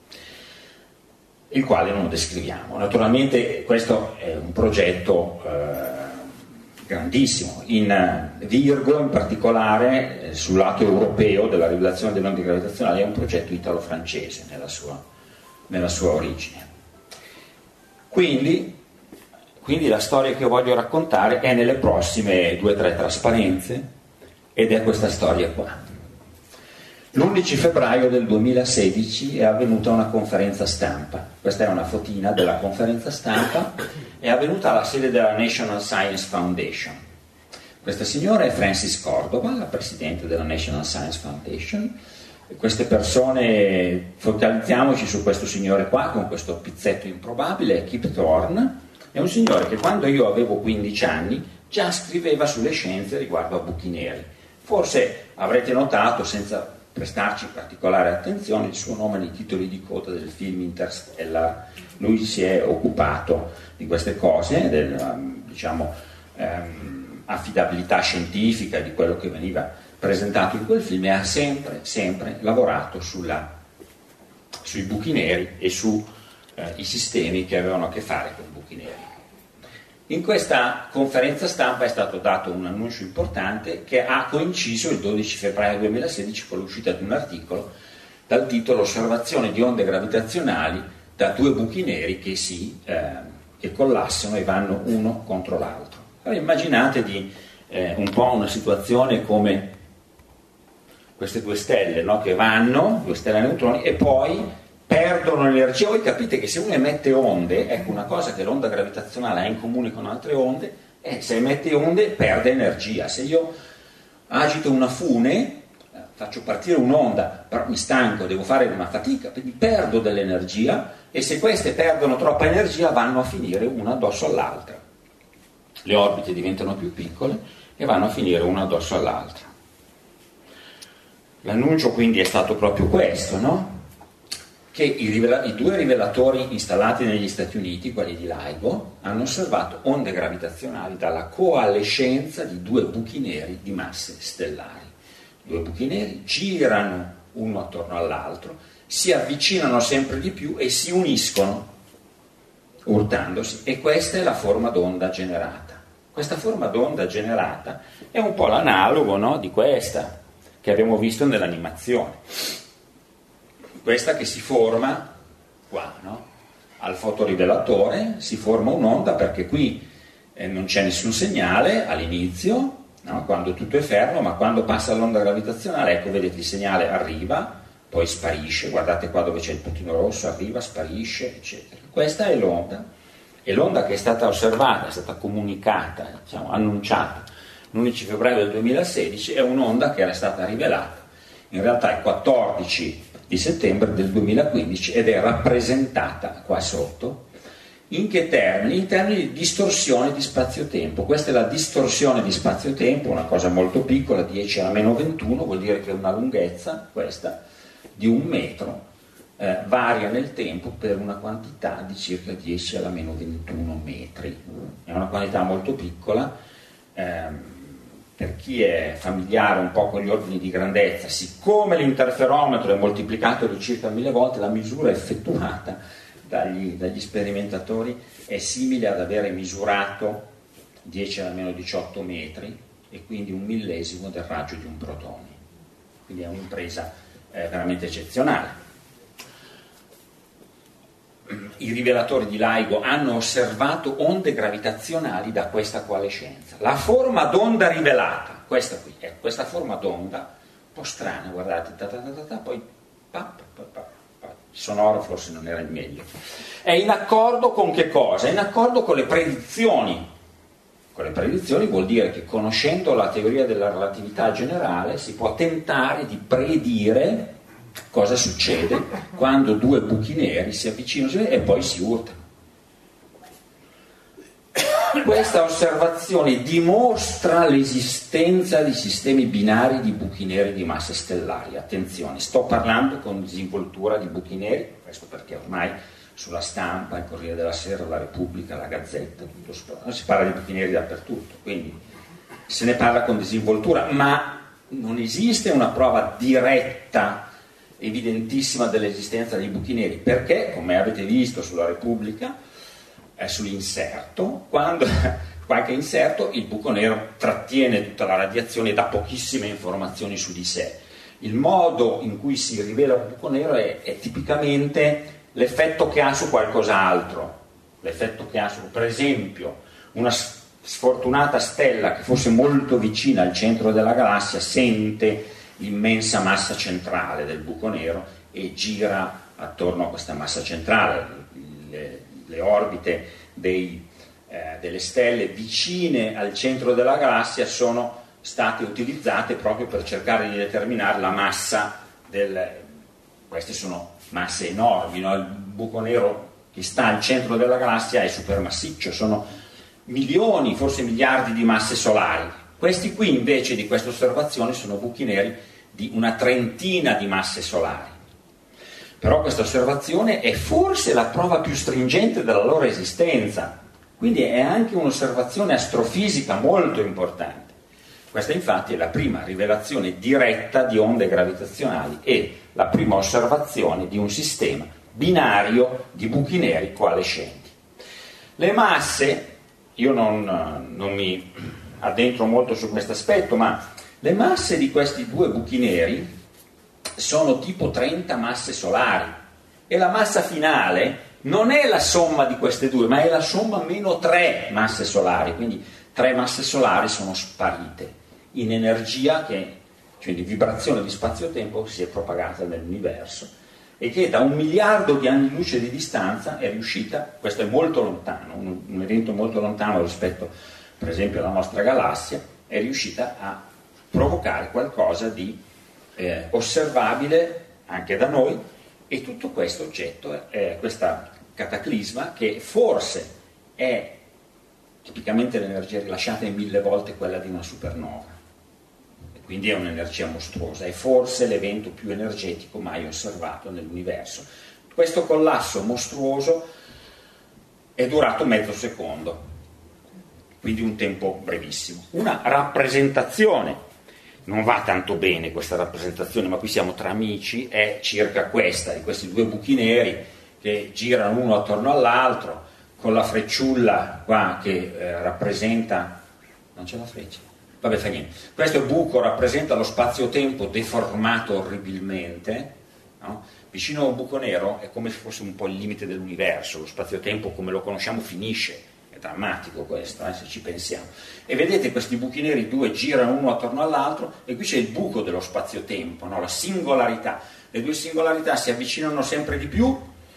il quale non descriviamo. Naturalmente questo è un progetto eh, grandissimo, in Virgo in particolare, eh, sul lato europeo della rivelazione delle onde gravitazionali, è un progetto italo-francese nella sua, nella sua origine. Quindi, quindi la storia che io voglio raccontare è nelle prossime due o tre trasparenze, ed è questa storia qua. L'undici febbraio del duemilasedici è avvenuta una conferenza stampa. Questa è una fotina della conferenza stampa, è avvenuta alla sede della National Science Foundation. Questa signora è Frances Cordova, la presidente della National Science Foundation. Queste persone, focalizziamoci su questo signore qua con questo pizzetto improbabile, Kip Thorne. È un signore che quando io avevo quindici anni già scriveva sulle scienze riguardo a buchi neri. Forse avrete notato, senza prestarci particolare attenzione, il suo nome nei titoli di coda del film Interstellar. Lui si è occupato di queste cose, del, diciamo, ehm, affidabilità scientifica di quello che veniva presentato in quel film, e ha sempre, sempre lavorato sulla, sui buchi neri e sui eh, sistemi che avevano a che fare con i buchi neri. In questa conferenza stampa è stato dato un annuncio importante che ha coinciso il dodici febbraio duemilasedici con l'uscita di un articolo dal titolo Osservazione di onde gravitazionali da due buchi neri che si eh, che collassano e vanno uno contro l'altro. Allora, immaginate di eh, un po' una situazione come queste due stelle, no? Che vanno, due stelle a neutroni, e poi perdono energia. Voi capite che se uno emette onde, ecco, una cosa che l'onda gravitazionale ha in comune con altre onde è se emette onde perde energia. Se io agito una fune, faccio partire un'onda, però mi stanco, devo fare una fatica, quindi perdo dell'energia, e se queste perdono troppa energia vanno a finire una addosso all'altra. Le orbite diventano più piccole e vanno a finire una addosso all'altra. L'annuncio quindi è stato proprio questo, no? Che i, rivela- i due rivelatori installati negli Stati Uniti, quelli di LIGO, hanno osservato onde gravitazionali dalla coalescenza di due buchi neri di masse stellari. Due buchi neri girano uno attorno all'altro, si avvicinano sempre di più e si uniscono urtandosi, e questa è la forma d'onda generata. Questa forma d'onda generata è un po' l'analogo, no, di questa che abbiamo visto nell'animazione, questa che si forma qua, no? Al fotorivelatore si forma un'onda perché qui eh, non c'è nessun segnale all'inizio, no? Quando tutto è fermo, ma quando passa l'onda gravitazionale, ecco, vedete, il segnale arriva, poi sparisce, guardate qua dove c'è il puntino rosso, arriva, sparisce, eccetera. Questa è l'onda, e l'onda che è stata osservata, è stata comunicata, diciamo, annunciata l'undici febbraio del duemilasedici, è un'onda che era stata rivelata in realtà il quattordici di settembre del duemilaquindici ed è rappresentata qua sotto. In che termini? In termini di distorsione di spazio-tempo. Questa è la distorsione di spazio-tempo, una cosa molto piccola, dieci alla meno ventuno, vuol dire che una lunghezza, questa, di un metro, eh, varia nel tempo per una quantità di circa dieci alla meno ventuno metri. È una quantità molto piccola. Ehm, per chi è familiare un po' con gli ordini di grandezza, siccome l'interferometro è moltiplicato di circa mille volte, la misura effettuata dagli, dagli sperimentatori è simile ad avere misurato dieci alla meno diciotto metri, e quindi un millesimo del raggio di un protone. Quindi è un'impresa eh, veramente eccezionale. I rivelatori di LIGO hanno osservato onde gravitazionali da questa coalescenza. La forma d'onda rivelata, questa qui, è questa forma d'onda un po' strana, guardate, ta ta ta ta ta, poi pa, pa, pa, pa, sonoro forse non era il meglio. È in accordo con che cosa? È in accordo con le predizioni. Con le predizioni vuol dire che, conoscendo la teoria della relatività generale, si può tentare di predire cosa succede quando due buchi neri si avvicinano e poi si urtano. Questa osservazione dimostra l'esistenza di sistemi binari di buchi neri di masse stellari. Attenzione, sto parlando con disinvoltura di buchi neri, questo perché ormai sulla stampa, il Corriere della Sera, la Repubblica, la Gazzetta, tutto, si parla di buchi neri dappertutto, quindi se ne parla con disinvoltura, ma non esiste una prova diretta, evidentissima, dell'esistenza dei buchi neri, perché, come avete visto sulla Repubblica, eh, sull'inserto, quando qualche inserto, il buco nero trattiene tutta la radiazione e dà pochissime informazioni su di sé. Il modo in cui si rivela un buco nero è, è tipicamente l'effetto che ha su qualcos'altro, l'effetto che ha su, per esempio, una sfortunata stella che fosse molto vicina al centro della galassia sente l'immensa massa centrale del buco nero e gira attorno a questa massa centrale. Le, le orbite dei, eh, delle stelle vicine al centro della galassia sono state utilizzate proprio per cercare di determinare la massa del... Queste sono masse enormi, no? Il buco nero che sta al centro della galassia è supermassiccio, sono milioni, forse miliardi di masse solari. Questi qui invece di questa osservazione sono buchi neri di una trentina di masse solari. Però questa osservazione è forse la prova più stringente della loro esistenza, quindi è anche un'osservazione astrofisica molto importante. Questa infatti è la prima rivelazione diretta di onde gravitazionali e la prima osservazione di un sistema binario di buchi neri coalescenti. Le masse, io non, non mi addentro molto su questo aspetto, ma le masse di questi due buchi neri sono tipo trenta masse solari, e la massa finale non è la somma di queste due, ma è la somma meno tre masse solari, quindi tre masse solari sono sparite in energia, che, cioè di vibrazione di spazio-tempo, che si è propagata nell'universo e che da un miliardo di anni luce di distanza è riuscita, questo è molto lontano, un, un evento molto lontano rispetto per esempio alla nostra galassia, è riuscita a provocare qualcosa di eh, osservabile anche da noi, e tutto questo oggetto, è questa cataclisma, che forse è tipicamente l'energia rilasciata è mille volte quella di una supernova, e quindi è un'energia mostruosa, è forse l'evento più energetico mai osservato nell'universo. Questo collasso mostruoso è durato mezzo secondo, quindi un tempo brevissimo. Una rappresentazione, non va tanto bene questa rappresentazione, ma qui siamo tra amici, è circa questa, di questi due buchi neri che girano uno attorno all'altro, con la frecciulla qua che eh, rappresenta, non c'è la freccia, vabbè fa niente, questo buco rappresenta lo spazio-tempo deformato orribilmente, no? Vicino a un buco nero è come se fosse un po' il limite dell'universo, lo spazio-tempo come lo conosciamo finisce. Drammatico questo, eh, se ci pensiamo. E vedete questi buchi neri, due girano uno attorno all'altro, e qui c'è il buco dello spazio-tempo, no? La singolarità. Le due singolarità si avvicinano sempre di più,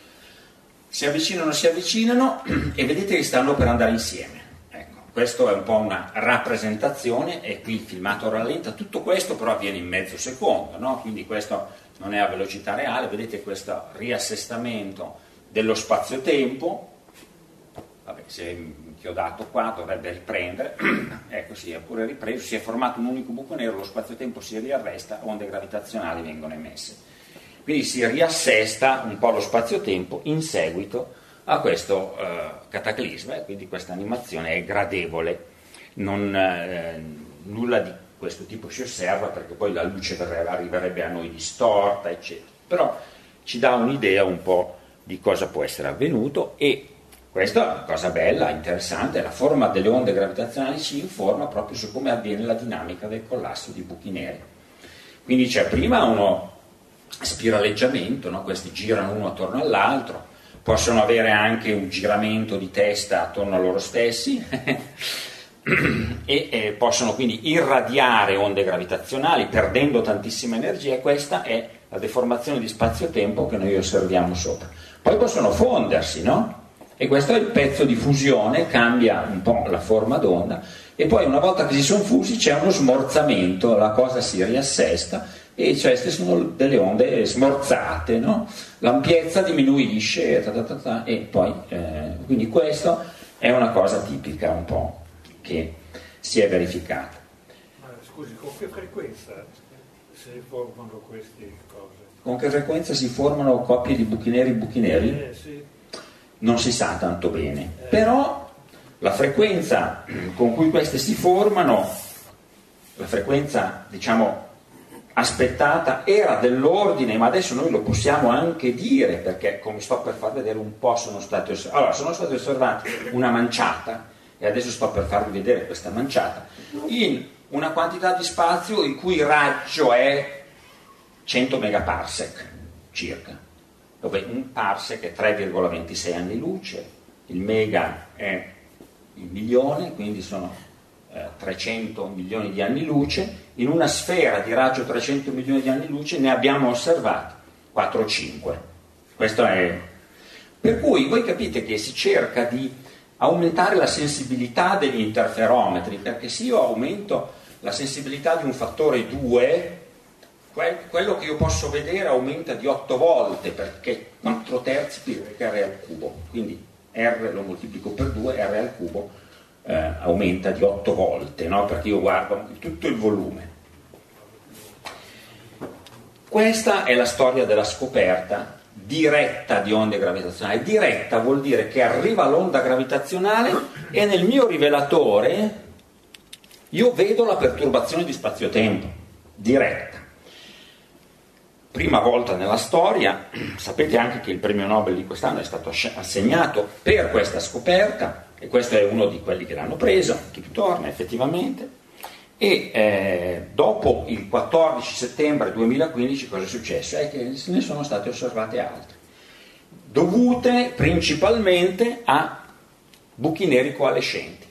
si avvicinano, si avvicinano, e vedete che stanno per andare insieme. Ecco, questo è un po' una rappresentazione, e qui il filmato rallenta. Tutto questo però avviene in mezzo secondo, no? Quindi questo non è a velocità reale. Vedete questo riassestamento dello spazio-tempo. Vabbè, si è inchiodato qua, dovrebbe riprendere, ecco, si è pure ripreso, si è formato un unico buco nero, lo spazio-tempo si riarresta, onde gravitazionali vengono emesse. Quindi si riassesta un po' lo spazio-tempo in seguito a questo eh, cataclisma, e quindi questa animazione è gradevole, non, eh, nulla di questo tipo si osserva, perché poi la luce arriverebbe a noi distorta, eccetera. Però ci dà un'idea un po' di cosa può essere avvenuto, e questa è una cosa bella, interessante, la forma delle onde gravitazionali ci informa proprio su come avviene la dinamica del collasso di buchi neri. Quindi c'è prima uno spiraleggiamento, no? Questi girano uno attorno all'altro, possono avere anche un giramento di testa attorno a loro stessi e eh, possono quindi irradiare onde gravitazionali perdendo tantissima energia, e questa è la deformazione di spazio-tempo che noi osserviamo sopra. Poi possono fondersi, no? E questo è il pezzo di fusione, cambia un po' la forma d'onda, e poi una volta che si sono fusi c'è uno smorzamento, la cosa si riassesta, e queste sono delle onde smorzate, no? L'ampiezza diminuisce, ta ta ta ta, e poi eh, quindi questo è una cosa tipica un po' che si è verificata. Ma scusi, con che frequenza si formano queste cose? Con che frequenza si formano coppie di buchi neri buchi neri? Eh, sì. Non si sa tanto bene, però la frequenza con cui queste si formano, la frequenza diciamo aspettata, era dell'ordine, ma adesso noi lo possiamo anche dire, perché come sto per far vedere un po' sono stati osservati, allora sono stati osservati una manciata, e adesso sto per farvi vedere questa manciata, in una quantità di spazio il cui raggio è cento megaparsec circa, dove un parsec è tre virgola ventisei anni luce, il mega è il milione, quindi sono eh, trecento milioni di anni luce. In una sfera di raggio trecento milioni di anni luce ne abbiamo osservati quattro o cinque. Questo è... Per cui voi capite che si cerca di aumentare la sensibilità degli interferometri, perché se io aumento la sensibilità di un fattore due, quello che io posso vedere aumenta di otto volte, perché quattro terzi più che R al cubo, quindi R lo moltiplico per due, R al cubo eh, aumenta di otto volte, no? Perché io guardo tutto il volume. Questa è la storia della scoperta diretta di onde gravitazionali. Diretta vuol dire che arriva l'onda gravitazionale e nel mio rivelatore io vedo la perturbazione di spazio-tempo, diretta. Prima volta nella storia, sapete anche che il premio Nobel di quest'anno è stato assegnato per questa scoperta, e questo è uno di quelli che l'hanno preso, che torna effettivamente, E eh, dopo il quattordici settembre duemilaquindici cosa è successo? È che ne sono state osservate altre, dovute principalmente a buchi neri coalescenti.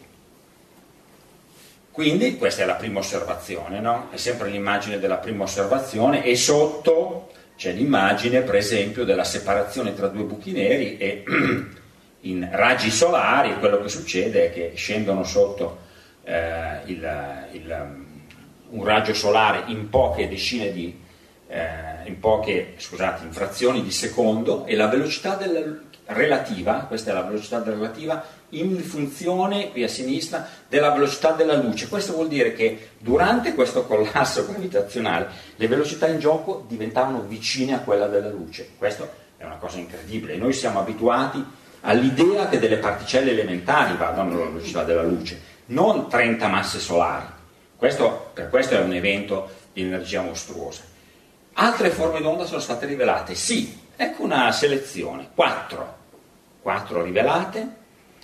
Quindi questa è la prima osservazione, no? È sempre l'immagine della prima osservazione, e sotto c'è l'immagine per esempio della separazione tra due buchi neri, e in raggi solari quello che succede è che scendono sotto eh, il, il, un raggio solare in poche decine di eh, in poche scusate in frazioni di secondo, e la velocità della, relativa, questa è la velocità relativa in funzione qui a sinistra della velocità della luce. Questo vuol dire che durante questo collasso gravitazionale le velocità in gioco diventavano vicine a quella della luce. Questo è una cosa incredibile. Noi siamo abituati all'idea che delle particelle elementari vadano alla velocità della luce, non trenta masse solari. Questo, per questo è un evento di energia mostruosa. Altre forme d'onda sono state rivelate? Sì, ecco una selezione, quattro, quattro rivelate.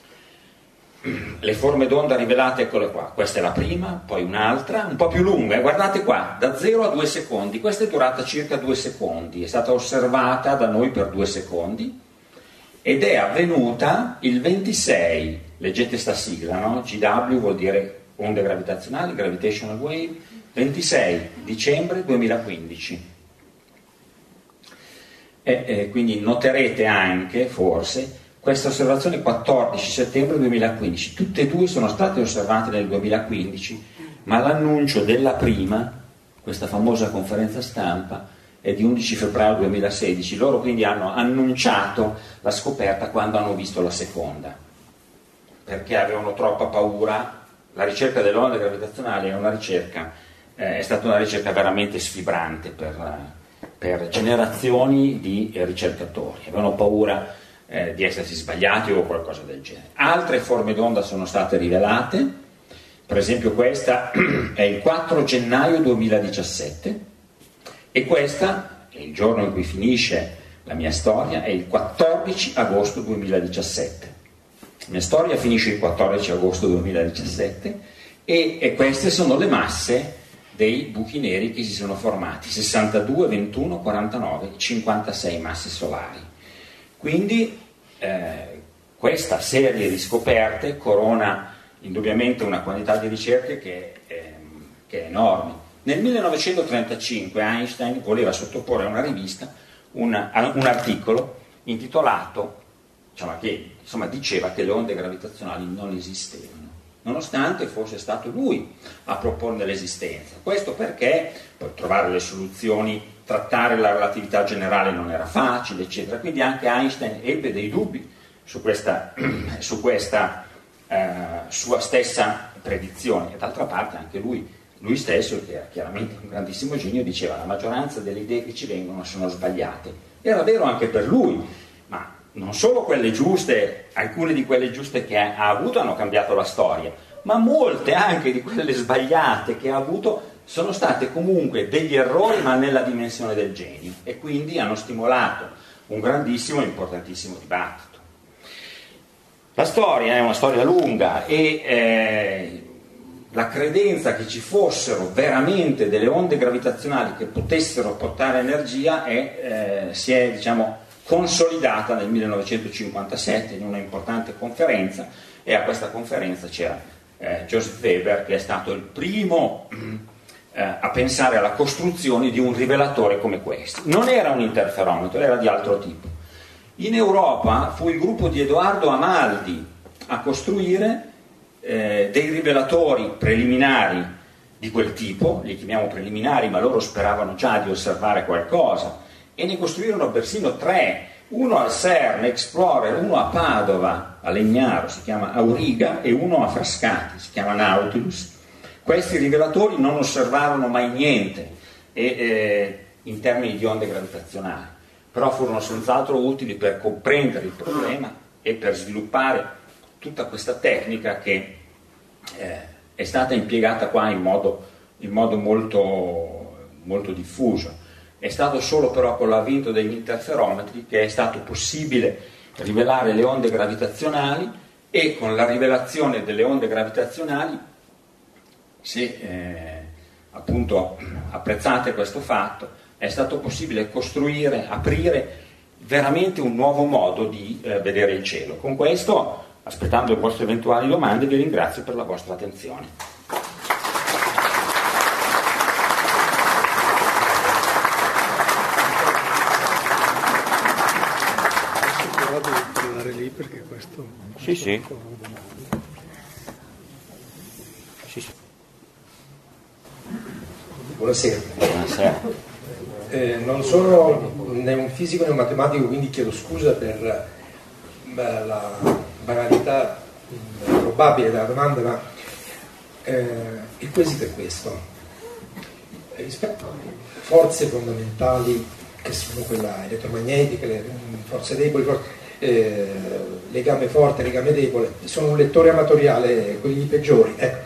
Le forme d'onda rivelate, eccole qua, questa è la prima, poi un'altra, un po' più lunga, eh? Guardate qua, da zero a due secondi, questa è durata circa due secondi, è stata osservata da noi per due secondi, ed è avvenuta il ventisei, leggete sta sigla, no? G W vuol dire onde gravitazionali, gravitational wave, ventisei dicembre duemilaquindici. E, e quindi noterete anche, forse, questa osservazione quattordici settembre duemilaquindici, tutte e due sono state osservate nel duemilaquindici, ma l'annuncio della prima, questa famosa conferenza stampa, è di undici febbraio duemilasedici. Loro quindi hanno annunciato la scoperta quando hanno visto la seconda, perché avevano troppa paura. La ricerca delle onde gravitazionali è una ricerca, eh, è stata una ricerca veramente sfibrante per, per generazioni di ricercatori, avevano paura Eh, di essersi sbagliati o qualcosa del genere. Altre forme d'onda sono state rivelate, per esempio questa è il quattro gennaio duemiladiciassette, e questa è il giorno in cui finisce la mia storia, è il quattordici agosto duemiladiciassette. La mia storia finisce il quattordici agosto duemiladiciassette, e, e queste sono le masse dei buchi neri che si sono formati: sessantadue, ventuno, quarantanove, cinquantasei masse solari. Quindi eh, questa serie di scoperte corona indubbiamente una quantità di ricerche che, eh, che è enorme. Nel millenovecentotrentacinque Einstein voleva sottoporre a una rivista un, un articolo intitolato, diciamo, che insomma, diceva che le onde gravitazionali non esistevano, nonostante fosse stato lui a proporne l'esistenza. Questo perché per trovare le soluzioni, trattare la relatività generale non era facile, eccetera. Quindi anche Einstein ebbe dei dubbi su questa, su questa eh, sua stessa predizione. E d'altra parte anche lui, lui stesso, che era chiaramente un grandissimo genio, diceva: la maggioranza delle idee che ci vengono sono sbagliate. Era vero anche per lui, ma non solo quelle giuste, alcune di quelle giuste che ha avuto hanno cambiato la storia, ma molte anche di quelle sbagliate che ha avuto sono state comunque degli errori, ma nella dimensione del genio, e quindi hanno stimolato un grandissimo e importantissimo dibattito. La storia è una storia lunga, e eh, la credenza che ci fossero veramente delle onde gravitazionali che potessero portare energia è, eh, si è, diciamo, consolidata nel millenovecentocinquantasette in una importante conferenza, e a questa conferenza c'era eh, Joseph Weber, che è stato il primo eh, a pensare alla costruzione di un rivelatore come questo. Non era un interferometro, era di altro tipo. In Europa fu il gruppo di Edoardo Amaldi a costruire eh, dei rivelatori preliminari di quel tipo, li chiamiamo preliminari, ma loro speravano già di osservare qualcosa, e ne costruirono persino tre, uno al CERN Explorer, uno a Padova, a Legnaro, si chiama Auriga, e uno a Frascati, si chiama Nautilus. Questi rivelatori non osservarono mai niente e, eh, in termini di onde gravitazionali, però furono senz'altro utili per comprendere il problema e per sviluppare tutta questa tecnica che eh, è stata impiegata qua in modo, in modo molto, molto diffuso. È stato solo però con l'avvento degli interferometri che è stato possibile rivelare le onde gravitazionali, e con la rivelazione delle onde gravitazionali se eh, appunto apprezzate questo fatto, è stato possibile costruire, aprire veramente un nuovo modo di eh, vedere il cielo. Con questo, aspettando le vostre eventuali domande, vi ringrazio per la vostra attenzione. Perché questo... Sì, sì. sì, sì. Buonasera. Buonasera. Eh, non sono né un fisico né un matematico, quindi chiedo scusa per beh, la banalità mh, probabile della domanda, ma eh, il quesito è questo. Rispetto alle forze fondamentali che sono quella elettromagnetica, le forze deboli, forze, Eh, legame forte, legame debole, sono un lettore amatoriale, quelli peggiori. Ecco.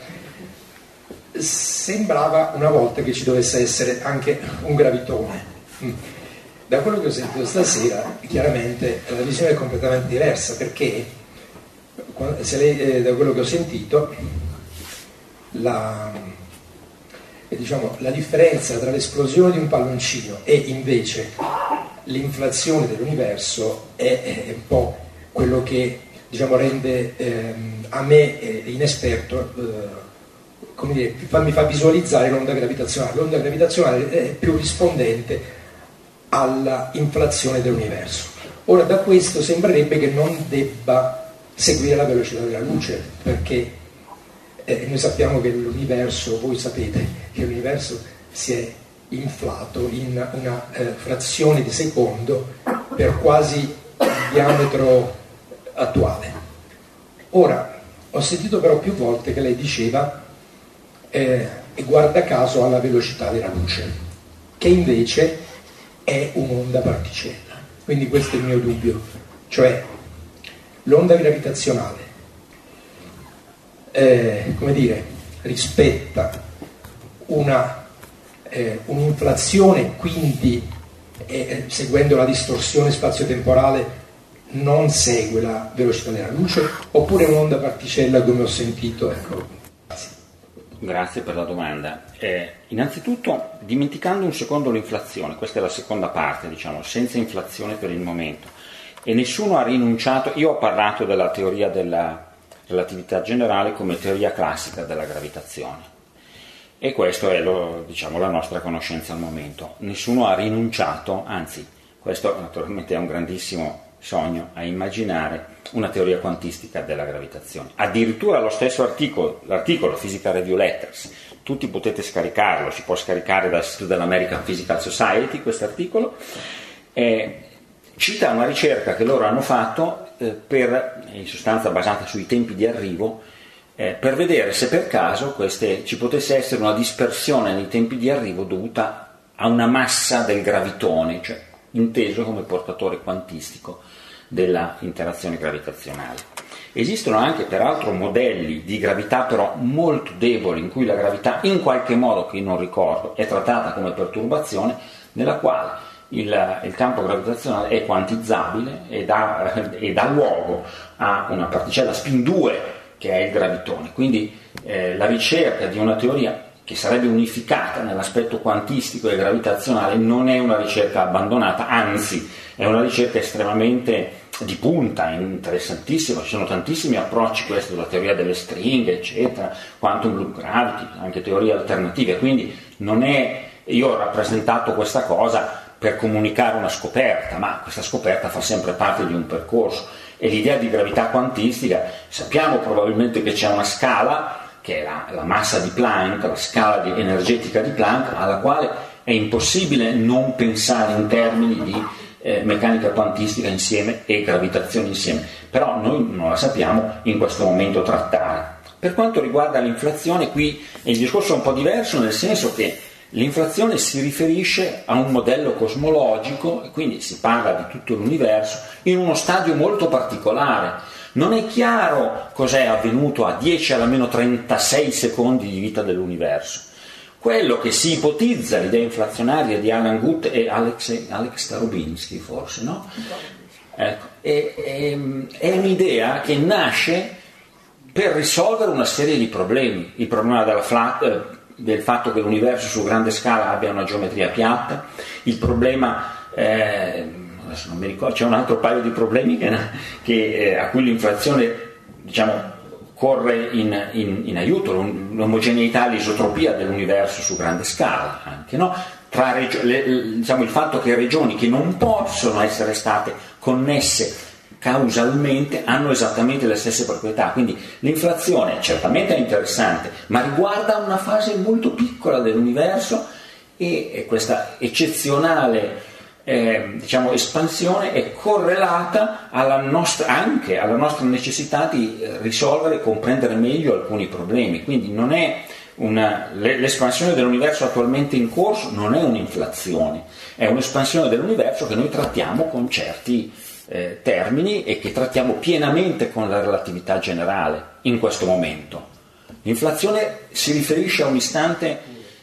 Sembrava una volta che ci dovesse essere anche un gravitone. Da quello che ho sentito stasera, chiaramente la visione è completamente diversa, perché se lei, eh, da quello che ho sentito, la, eh, diciamo, la differenza tra l'esplosione di un palloncino e invece l'inflazione dell'universo è, è un po' quello che, diciamo, rende ehm, a me eh, inesperto, eh, come dire, mi fa visualizzare l'onda gravitazionale. L'onda gravitazionale è più rispondente alla inflazione dell'universo. Ora, da questo sembrerebbe che non debba seguire la velocità della luce, perché eh, noi sappiamo che l'universo, voi sapete che l'universo si è inflato in una eh, frazione di secondo per quasi il diametro attuale. Ora, ho sentito però più volte che lei diceva eh, e guarda caso alla velocità della luce, che invece è un'onda particella. Quindi questo è il mio dubbio, cioè l'onda gravitazionale eh, come dire, rispetta una Eh, un'inflazione, quindi eh, seguendo la distorsione spazio-temporale non segue la velocità della luce, oppure un'onda particella come ho sentito? Ecco. Grazie. Grazie per la domanda. Eh, innanzitutto, dimenticando un secondo l'inflazione, questa è la seconda parte, diciamo, senza inflazione per il momento, e nessuno ha rinunciato. Io ho parlato della teoria della relatività generale come teoria classica della gravitazione. E questo è lo, diciamo, la nostra conoscenza al momento. Nessuno ha rinunciato, anzi, questo naturalmente è un grandissimo sogno, a immaginare una teoria quantistica della gravitazione. Addirittura lo stesso articolo, l'articolo Physical Review Letters, tutti potete scaricarlo, si può scaricare dal sito dell'American Physical Society, questo articolo, eh, cita una ricerca che loro hanno fatto eh, per, in sostanza basata sui tempi di arrivo, Eh, per vedere se per caso queste, ci potesse essere una dispersione nei tempi di arrivo dovuta a una massa del gravitone, cioè inteso come portatore quantistico della interazione gravitazionale. Esistono anche peraltro modelli di gravità però molto deboli, in cui la gravità in qualche modo, che non ricordo, è trattata come perturbazione, nella quale il, il campo gravitazionale è quantizzabile e dà, e dà luogo a una particella spin due che è il gravitone. Quindi eh, la ricerca di una teoria che sarebbe unificata nell'aspetto quantistico e gravitazionale non è una ricerca abbandonata, anzi è una ricerca estremamente di punta, interessantissima. Ci sono tantissimi approcci, questo, la teoria delle stringhe, eccetera, quantum loop gravity, anche teorie alternative. Quindi non è, io ho rappresentato questa cosa per comunicare una scoperta, ma questa scoperta fa sempre parte di un percorso. E l'idea di gravità quantistica, sappiamo probabilmente che c'è una scala, che è la, la massa di Planck, la scala di, energetica di Planck, alla quale è impossibile non pensare in termini di eh, meccanica quantistica insieme e gravitazione insieme, però noi non la sappiamo in questo momento trattare. Per quanto riguarda l'inflazione, qui il discorso è un po' diverso, nel senso che l'inflazione si riferisce a un modello cosmologico, e quindi si parla di tutto l'universo in uno stadio molto particolare. Non è chiaro cos'è avvenuto a dieci alla meno trentasei secondi di vita dell'universo. Quello che si ipotizza, l'idea inflazionaria di Alan Guth e Alex, Alex Starobinsky, forse, no? Ecco, è, è, è un'idea che nasce per risolvere una serie di problemi. Il problema della flat, eh, del fatto che l'universo su grande scala abbia una geometria piatta, il problema, eh, adesso non mi ricordo, c'è un altro paio di problemi che, che, eh, a cui l'inflazione, diciamo, corre in, in, in aiuto, l'omogeneità, l'isotropia dell'universo su grande scala, anche, no? Tra regio- le, diciamo, il fatto che regioni che non possono essere state connesse causalmente hanno esattamente le stesse proprietà, quindi l'inflazione certamente è interessante, ma riguarda una fase molto piccola dell'universo e, e questa eccezionale eh, diciamo, espansione è correlata alla nostra, anche alla nostra necessità di risolvere e comprendere meglio alcuni problemi, quindi non è una, l'espansione dell'universo attualmente in corso non è un'inflazione, è un'espansione dell'universo che noi trattiamo con certi Eh, termini e che trattiamo pienamente con la relatività generale in questo momento. L'inflazione si riferisce a un istante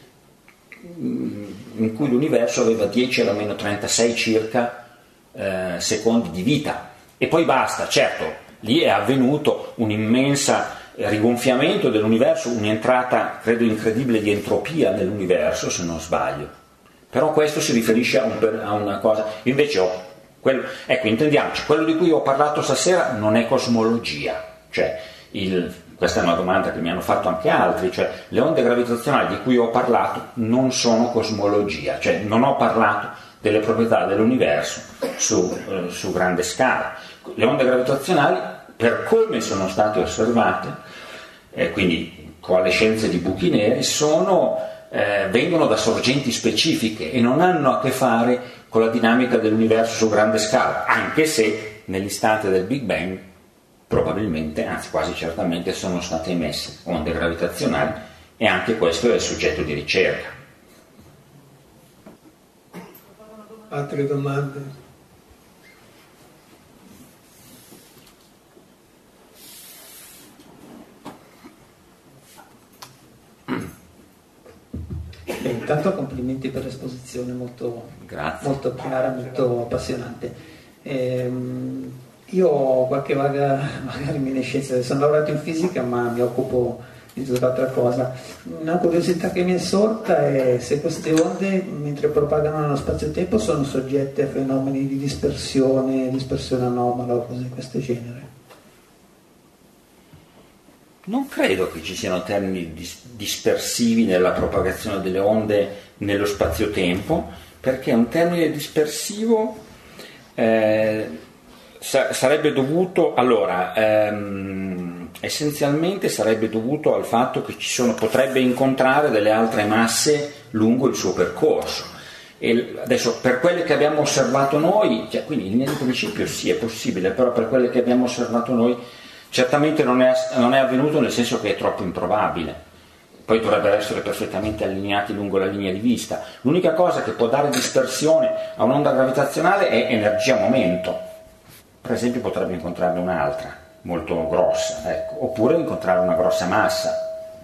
in cui l'universo aveva dieci alla meno trentasei circa eh, secondi di vita e poi basta. Certo, lì è avvenuto un immenso rigonfiamento dell'universo, un'entrata credo incredibile di entropia nell'universo, se non sbaglio, però questo si riferisce a, un, a una cosa. Invece ho Quello, ecco, intendiamoci, quello di cui ho parlato stasera non è cosmologia, cioè il, questa è una domanda che mi hanno fatto anche altri, cioè le onde gravitazionali di cui ho parlato non sono cosmologia, cioè non ho parlato delle proprietà dell'universo su, eh, su grande scala. Le onde gravitazionali, per come sono state osservate, eh, quindi coalescenze di buchi neri, sono, eh, vengono da sorgenti specifiche e non hanno a che fare con la dinamica dell'universo su grande scala, anche se nell'istante del Big Bang probabilmente, anzi quasi certamente, sono state emesse onde gravitazionali e anche questo è il soggetto di ricerca. Altre domande? Beh, intanto complimenti per l'esposizione molto, molto chiara, molto appassionante. Ehm, io ho qualche vaga, vaga reminiscenza, sono laureato in fisica ma mi occupo di tutt'altra cosa. Una curiosità che mi è sorta è se queste onde, mentre propagano nello spazio-tempo, sono soggette a fenomeni di dispersione, dispersione anomala o cose di questo genere. Non credo che ci siano termini dispersivi nella propagazione delle onde nello spazio-tempo, perché un termine dispersivo eh, sa- sarebbe dovuto, allora, ehm, essenzialmente sarebbe dovuto al fatto che ci sono, potrebbe incontrare delle altre masse lungo il suo percorso. E adesso, per quelle che abbiamo osservato noi, cioè, quindi in linea di principio sì, è possibile, però per quelle che abbiamo osservato noi certamente non è, non è avvenuto, nel senso che è troppo improbabile. Poi dovrebbero essere perfettamente allineati lungo la linea di vista. L'unica cosa che può dare dispersione a un'onda gravitazionale è energia momento. Per esempio potrebbe incontrarne un'altra, molto grossa, ecco. Oppure incontrare una grossa massa.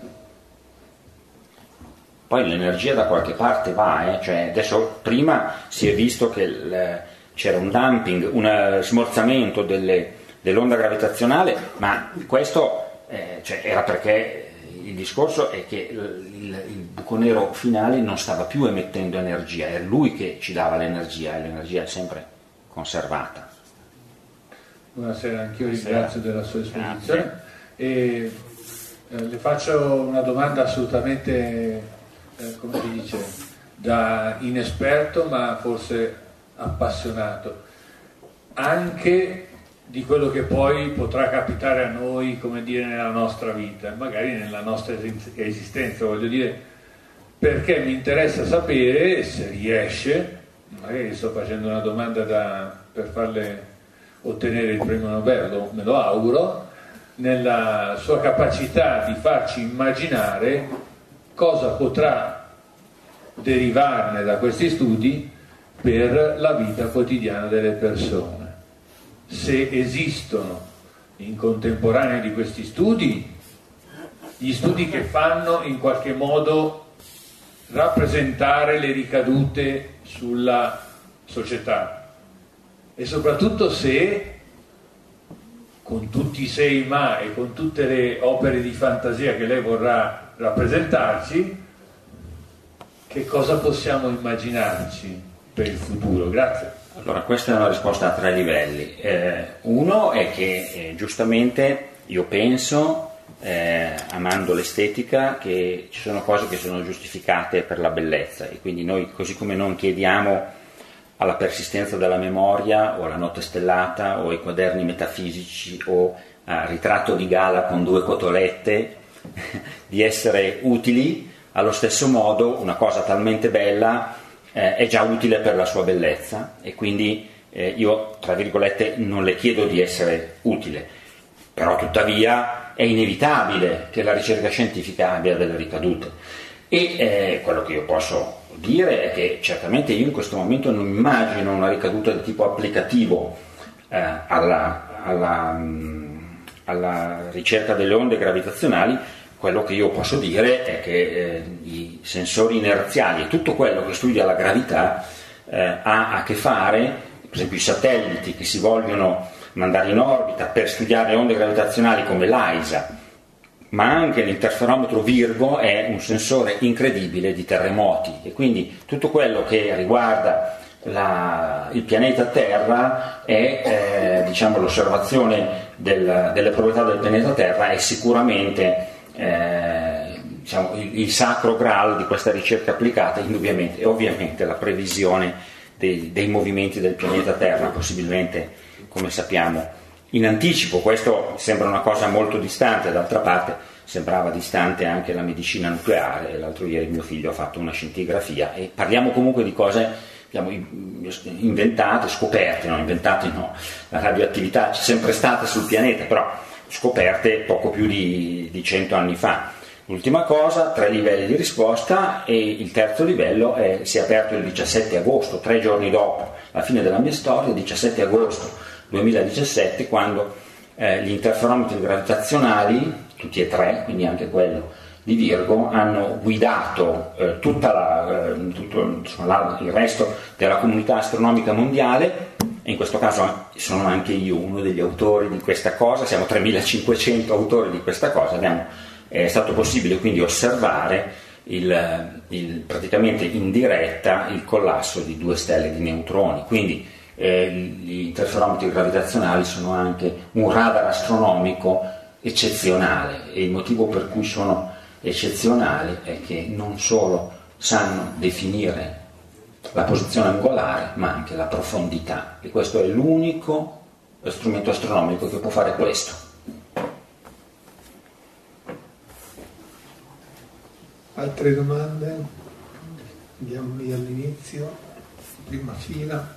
Poi l'energia da qualche parte va, eh? Cioè, adesso prima si è visto che il, c'era un dumping, un smorzamento delle dell'onda gravitazionale, ma questo eh, cioè era perché il discorso è che il, il, il buco nero finale non stava più emettendo energia, è lui che ci dava l'energia e l'energia è sempre conservata. Buonasera, anch'io ringrazio della sua esposizione e eh, le faccio una domanda assolutamente, eh, come si dice, da inesperto ma forse appassionato, anche di quello che poi potrà capitare a noi, come dire, nella nostra vita, magari nella nostra esistenza, voglio dire, perché mi interessa sapere se riesce, magari sto facendo una domanda da, per farle ottenere il premio Nobel, me lo auguro, nella sua capacità di farci immaginare cosa potrà derivarne da questi studi per la vita quotidiana delle persone. Se esistono in contemporanea di questi studi gli studi che fanno in qualche modo rappresentare le ricadute sulla società e soprattutto se con tutti i sei ma e con tutte le opere di fantasia che lei vorrà rappresentarci, che cosa possiamo immaginarci per il futuro? Grazie. Allora, questa è una risposta a tre livelli. Eh, uno è che eh, giustamente io penso, eh, amando l'estetica, che ci sono cose che sono giustificate per la bellezza, e quindi noi, così come non chiediamo alla persistenza della memoria o alla notte stellata o ai quaderni metafisici o al ritratto di gala con due cotolette di essere utili, allo stesso modo una cosa talmente bella eh, è già utile per la sua bellezza, e quindi eh, io, tra virgolette, non le chiedo di essere utile, però tuttavia è inevitabile che la ricerca scientifica abbia delle ricadute, e eh, quello che io posso dire è che certamente io in questo momento non immagino una ricaduta di tipo applicativo eh, alla, alla, mh, alla ricerca delle onde gravitazionali. Quello che io posso dire è che eh, i sensori inerziali e tutto quello che studia la gravità eh, ha a che fare, per esempio i satelliti che si vogliono mandare in orbita per studiare onde gravitazionali come l'A I S A, ma anche l'interferometro Virgo è un sensore incredibile di terremoti, e quindi tutto quello che riguarda la, il pianeta Terra è eh, diciamo l'osservazione del, delle proprietà del pianeta Terra è sicuramente Eh, diciamo, il, il sacro graal di questa ricerca applicata, indubbiamente, e ovviamente la previsione dei, dei movimenti del pianeta Terra, possibilmente, come sappiamo, in anticipo. Questo sembra una cosa molto distante, d'altra parte sembrava distante anche la medicina nucleare. L'altro ieri mio figlio ha fatto una scintigrafia, e parliamo comunque di cose, diciamo, inventate, scoperte, no, inventate no, la radioattività c'è sempre stata sul pianeta, però scoperte poco più di, di cento anni fa. L'ultima cosa, tre livelli di risposta, e il terzo livello è, si è aperto il diciassette agosto, tre giorni dopo la fine della mia storia, diciassette agosto duemiladiciassette, quando eh, gli interferometri gravitazionali, tutti e tre, quindi anche quello di Virgo, hanno guidato eh, tutta la, eh, tutto, insomma, la, il resto della comunità astronomica mondiale. In questo caso sono anche io uno degli autori di questa cosa, siamo tremilacinquecento autori di questa cosa. Abbiamo, è stato possibile quindi osservare il, il, praticamente in diretta il collasso di due stelle di neutroni, quindi eh, gli interferometri gravitazionali sono anche un radar astronomico eccezionale, e il motivo per cui sono eccezionali è che non solo sanno definire la posizione angolare, ma anche la profondità, e questo è l'unico strumento astronomico che può fare questo. Altre domande? Andiamo lì all'inizio, prima fila.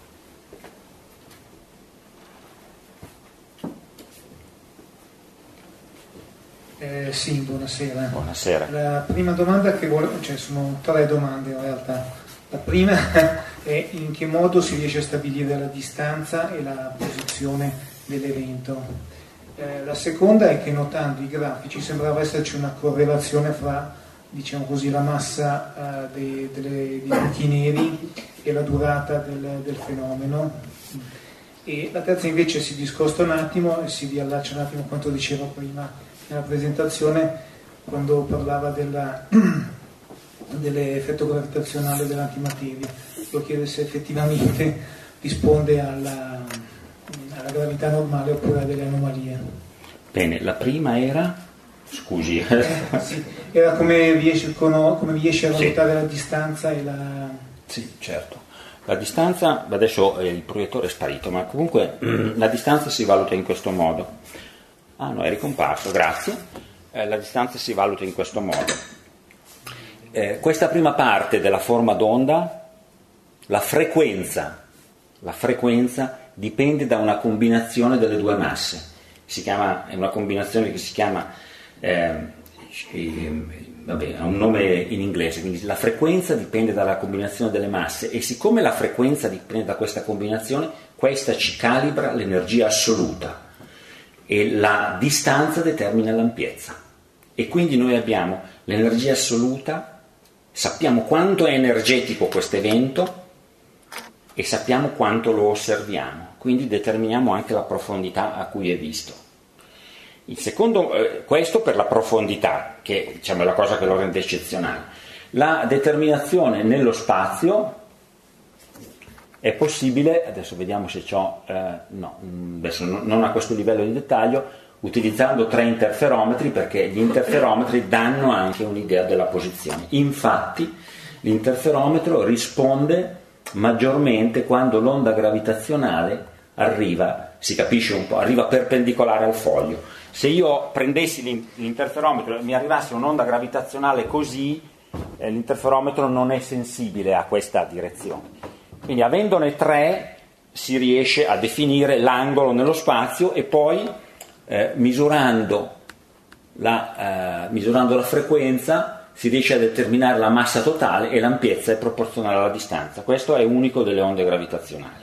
Eh, sì, buonasera. Buonasera. La prima domanda che volevo, cioè sono tre domande in realtà. La prima è in che modo si riesce a stabilire la distanza e la posizione dell'evento. Eh, la seconda è che, notando i grafici, sembrava esserci una correlazione fra, diciamo così, la massa eh, dei, delle, dei buchi neri e la durata del, del fenomeno. E la terza invece si discosta un attimo e si riallaccia un attimo a quanto dicevo prima nella presentazione, quando parlava della dell'effetto gravitazionale dell'antimateria. Lo chiedo se effettivamente risponde alla, alla gravità normale oppure a delle anomalie. Bene, la prima era? Scusi. Eh, sì, era come riesce, come riesce a valutare sì. la distanza e la... Sì, certo. La distanza, adesso il proiettore è sparito, ma comunque la distanza si valuta in questo modo. Ah no, è ricomparso, grazie. Eh, la distanza si valuta in questo modo. Eh, questa prima parte della forma d'onda, la frequenza, la frequenza dipende da una combinazione delle due masse. Si chiama, è una combinazione che si chiama, eh, vabbè, ha un nome in inglese, quindi la frequenza dipende dalla combinazione delle masse, e siccome la frequenza dipende da questa combinazione, questa ci calibra l'energia assoluta e la distanza determina l'ampiezza. E quindi noi abbiamo l'energia assoluta, sappiamo quanto è energetico questo evento, e sappiamo quanto lo osserviamo, quindi determiniamo anche la profondità a cui è visto. Il secondo, eh, questo per la profondità, che diciamo, è la cosa che lo rende eccezionale. La determinazione nello spazio è possibile, adesso vediamo se c'ho, eh, no, adesso non a questo livello di dettaglio, utilizzando tre interferometri, perché gli interferometri danno anche un'idea della posizione. Infatti l'interferometro risponde maggiormente quando l'onda gravitazionale arriva, si capisce un po', arriva perpendicolare al foglio. Se io prendessi l'interferometro e mi arrivasse un'onda gravitazionale così, eh, l'interferometro non è sensibile a questa direzione. Quindi avendone tre si riesce a definire l'angolo nello spazio e poi eh, misurando, la, eh, misurando la frequenza si riesce a determinare la massa totale e l'ampiezza è proporzionale alla distanza. Questo è unico delle onde gravitazionali.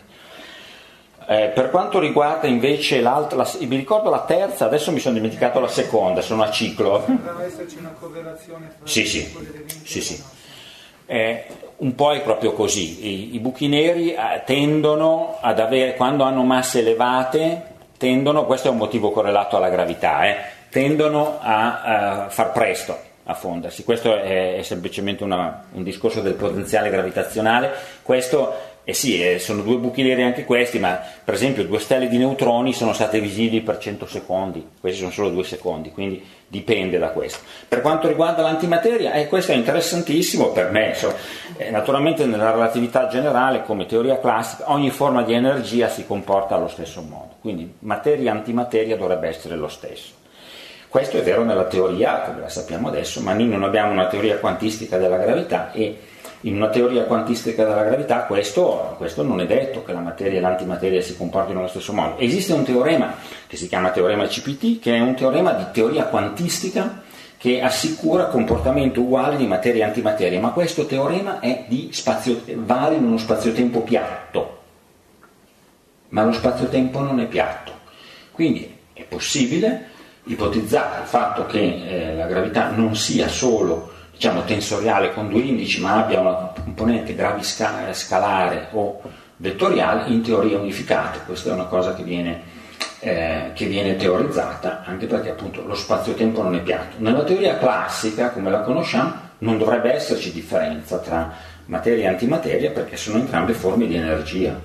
Eh, per quanto riguarda invece l'altra, la, mi ricordo la terza, adesso mi sono dimenticato la seconda, sono a ciclo. Deve esserci una correlazione tra sì, sì, sì, sì. Eh, un po' è proprio così. I, i buchi neri eh, tendono ad avere, quando hanno masse elevate, tendono, questo è un motivo correlato alla gravità, eh, tendono a, a far presto a fondersi. Questo è, è semplicemente una, un discorso del potenziale gravitazionale. Questo eh sì, eh, sono due buchi neri anche questi, ma per esempio due stelle di neutroni sono state visibili per cento secondi, questi sono solo due secondi, quindi dipende da questo. Per quanto riguarda l'antimateria, eh, questo è interessantissimo per me, so, eh, naturalmente nella relatività generale, come teoria classica, ogni forma di energia si comporta allo stesso modo, quindi materia e antimateria dovrebbe essere lo stesso. Questo è vero nella teoria, come la sappiamo adesso, ma noi non abbiamo una teoria quantistica della gravità e in una teoria quantistica della gravità questo, questo non è detto che la materia e l'antimateria si comportino allo stesso modo. Esiste un teorema che si chiama teorema C P T, che è un teorema di teoria quantistica che assicura comportamento uguale di materia e antimateria, ma questo teorema è di spazio, vale in uno spazio-tempo piatto, ma lo spazio-tempo non è piatto. Quindi è possibile ipotizzare il fatto che eh, la gravità non sia solo, diciamo, tensoriale con due indici, ma abbia una componente graviscalare o vettoriale in teoria unificate. Questa è una cosa che viene, eh, che viene teorizzata, anche perché appunto lo spazio-tempo non è piatto. Nella teoria classica, come la conosciamo, non dovrebbe esserci differenza tra materia e antimateria, perché sono entrambe forme di energia.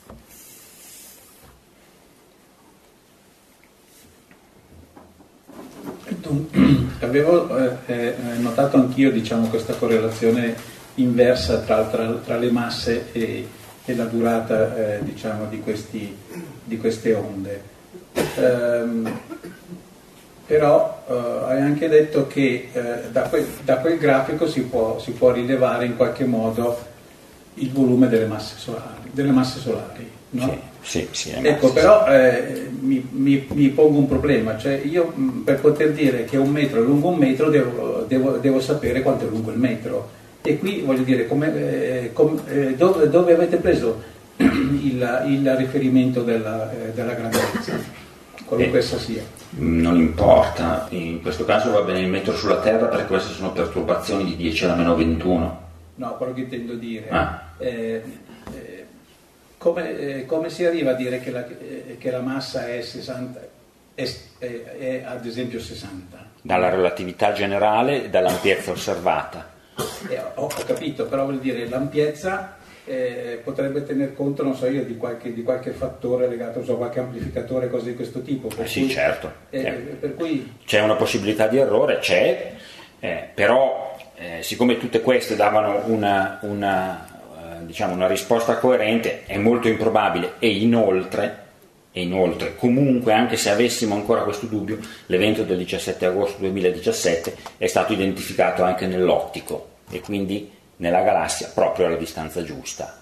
Avevo eh, notato anch'io, diciamo, questa correlazione inversa tra, tra, tra le masse e, e la durata eh, diciamo, di, questi, di queste onde. Ehm, però eh, hai anche detto che eh, da, quel, da quel grafico si può, si può rilevare in qualche modo il volume delle masse solari, delle masse solari, no? Sì. Sì, sì, ecco, però eh, mi, mi, mi pongo un problema, cioè io mh, per poter dire che un metro è lungo un metro devo, devo, devo sapere quanto è lungo il metro, e qui voglio dire come, eh, com, eh, dove, dove avete preso il, il riferimento della, eh, della grandezza, qualunque essa sia? Non importa, in questo caso va bene il metro sulla Terra perché queste sono perturbazioni di dieci alla meno ventuno. No, quello che intendo dire ah. eh, eh, Come, eh, come si arriva a dire che la, eh, che la massa è sessanta, è, è, è ad esempio sessanta? Dalla relatività generale e dall'ampiezza osservata. Eh, ho, ho capito, però vuol dire l'ampiezza eh, potrebbe tener conto, non so io, di qualche, di qualche fattore legato, non so, qualche amplificatore, cose di questo tipo. Per eh sì, cui, certo. Eh, eh. Per cui... C'è una possibilità di errore, c'è, eh, però eh, siccome tutte queste davano una... una diciamo una risposta coerente, è molto improbabile e inoltre, e inoltre comunque anche se avessimo ancora questo dubbio, l'evento del diciassette agosto duemiladiciassette è stato identificato anche nell'ottico e quindi nella galassia proprio alla distanza giusta,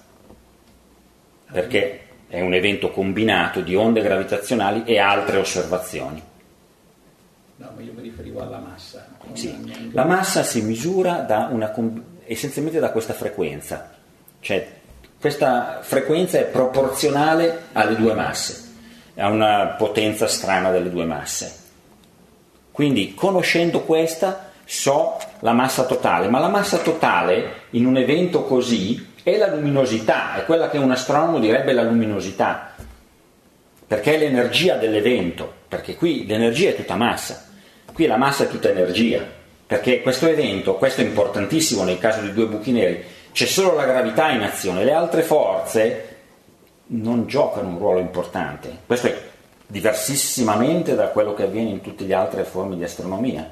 perché è un evento combinato di onde gravitazionali e altre osservazioni. No, ma io mi riferivo alla massa. Sì. La massa si misura da una, essenzialmente da questa frequenza. Cioè, questa frequenza è proporzionale alle due masse, a una potenza strana delle due masse. Quindi, conoscendo questa, so la massa totale, ma la massa totale in un evento così è la luminosità, è quella che un astronomo direbbe la luminosità, perché è l'energia dell'evento, perché qui l'energia è tutta massa, qui la massa è tutta energia, perché questo evento, questo è importantissimo nel caso di due buchi neri, c'è solo la gravità in azione, le altre forze non giocano un ruolo importante. Questo è diversissimamente da quello che avviene in tutte le altre forme di astronomia.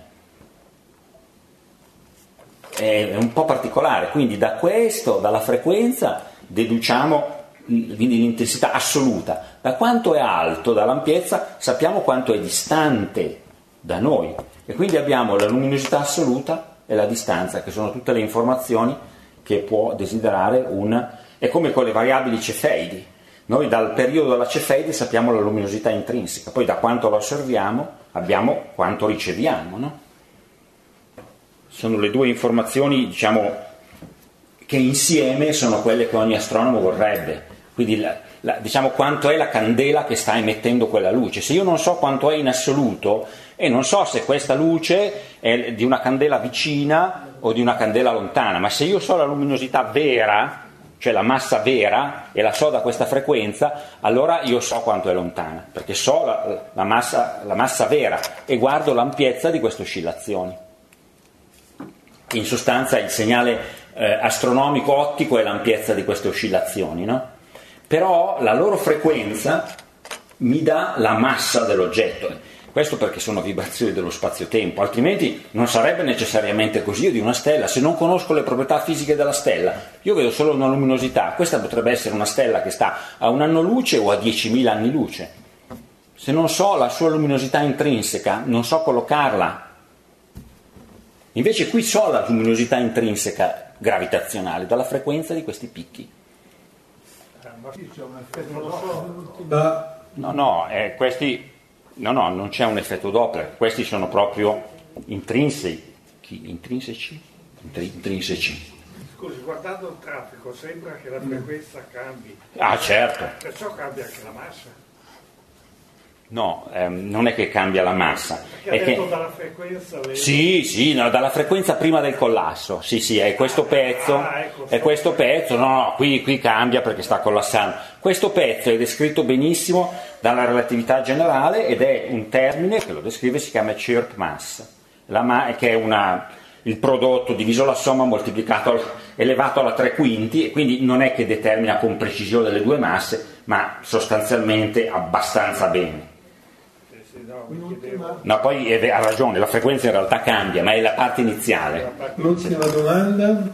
È un po' particolare, quindi da questo, dalla frequenza, deduciamo l'intensità assoluta. Da quanto è alto, dall'ampiezza, sappiamo quanto è distante da noi, e quindi abbiamo la luminosità assoluta e la distanza, che sono tutte le informazioni che può desiderare un... È come con le variabili cefeidi. Noi dal periodo della cefeide sappiamo la luminosità intrinseca, poi da quanto la osserviamo abbiamo quanto riceviamo, no? Sono le due informazioni, diciamo, che insieme sono quelle che ogni astronomo vorrebbe. Quindi la, la, diciamo quanto è la candela che sta emettendo quella luce. Se io non so quanto è in assoluto, e non so se questa luce è di una candela vicina o di una candela lontana, ma se io so la luminosità vera, cioè la massa vera, e la so da questa frequenza, allora io so quanto è lontana, perché so la, la, massa, la massa vera, e guardo l'ampiezza di queste oscillazioni. In sostanza il segnale eh, astronomico ottico è l'ampiezza di queste oscillazioni, no? Però la loro frequenza mi dà la massa dell'oggetto. Questo perché sono vibrazioni dello spazio-tempo, altrimenti non sarebbe necessariamente così. Io di una stella, se non conosco le proprietà fisiche della stella, io vedo solo una luminosità. Questa potrebbe essere una stella che sta a un anno luce o a diecimila anni luce. Se non so la sua luminosità intrinseca, non so collocarla. Invece qui so la luminosità intrinseca gravitazionale dalla frequenza di questi picchi. No, no, eh, questi... No, no, non c'è un effetto Doppler, questi sono proprio intrinseci, intrinseci? Intrinseci. Scusi, guardando il traffico sembra che la frequenza cambi. Ah, certo. Perciò cambia anche la massa. No, ehm, non è che cambia la massa. Perché è ha detto che... dalla frequenza... Vedo... Sì, sì, no, dalla frequenza prima del collasso. Sì, sì, è questo pezzo, ah, ecco, è questo pezzo, no, no, qui, qui cambia perché sta collassando. Questo pezzo è descritto benissimo dalla relatività generale ed è un termine che lo descrive, si chiama chirp mass, la ma- che è una, il prodotto diviso la somma moltiplicato, al, elevato alla tre quinti, e quindi non è che determina con precisione le due masse, ma sostanzialmente abbastanza bene. No, poi è, ha ragione, la frequenza in realtà cambia, ma è la parte iniziale. L'ultima domanda.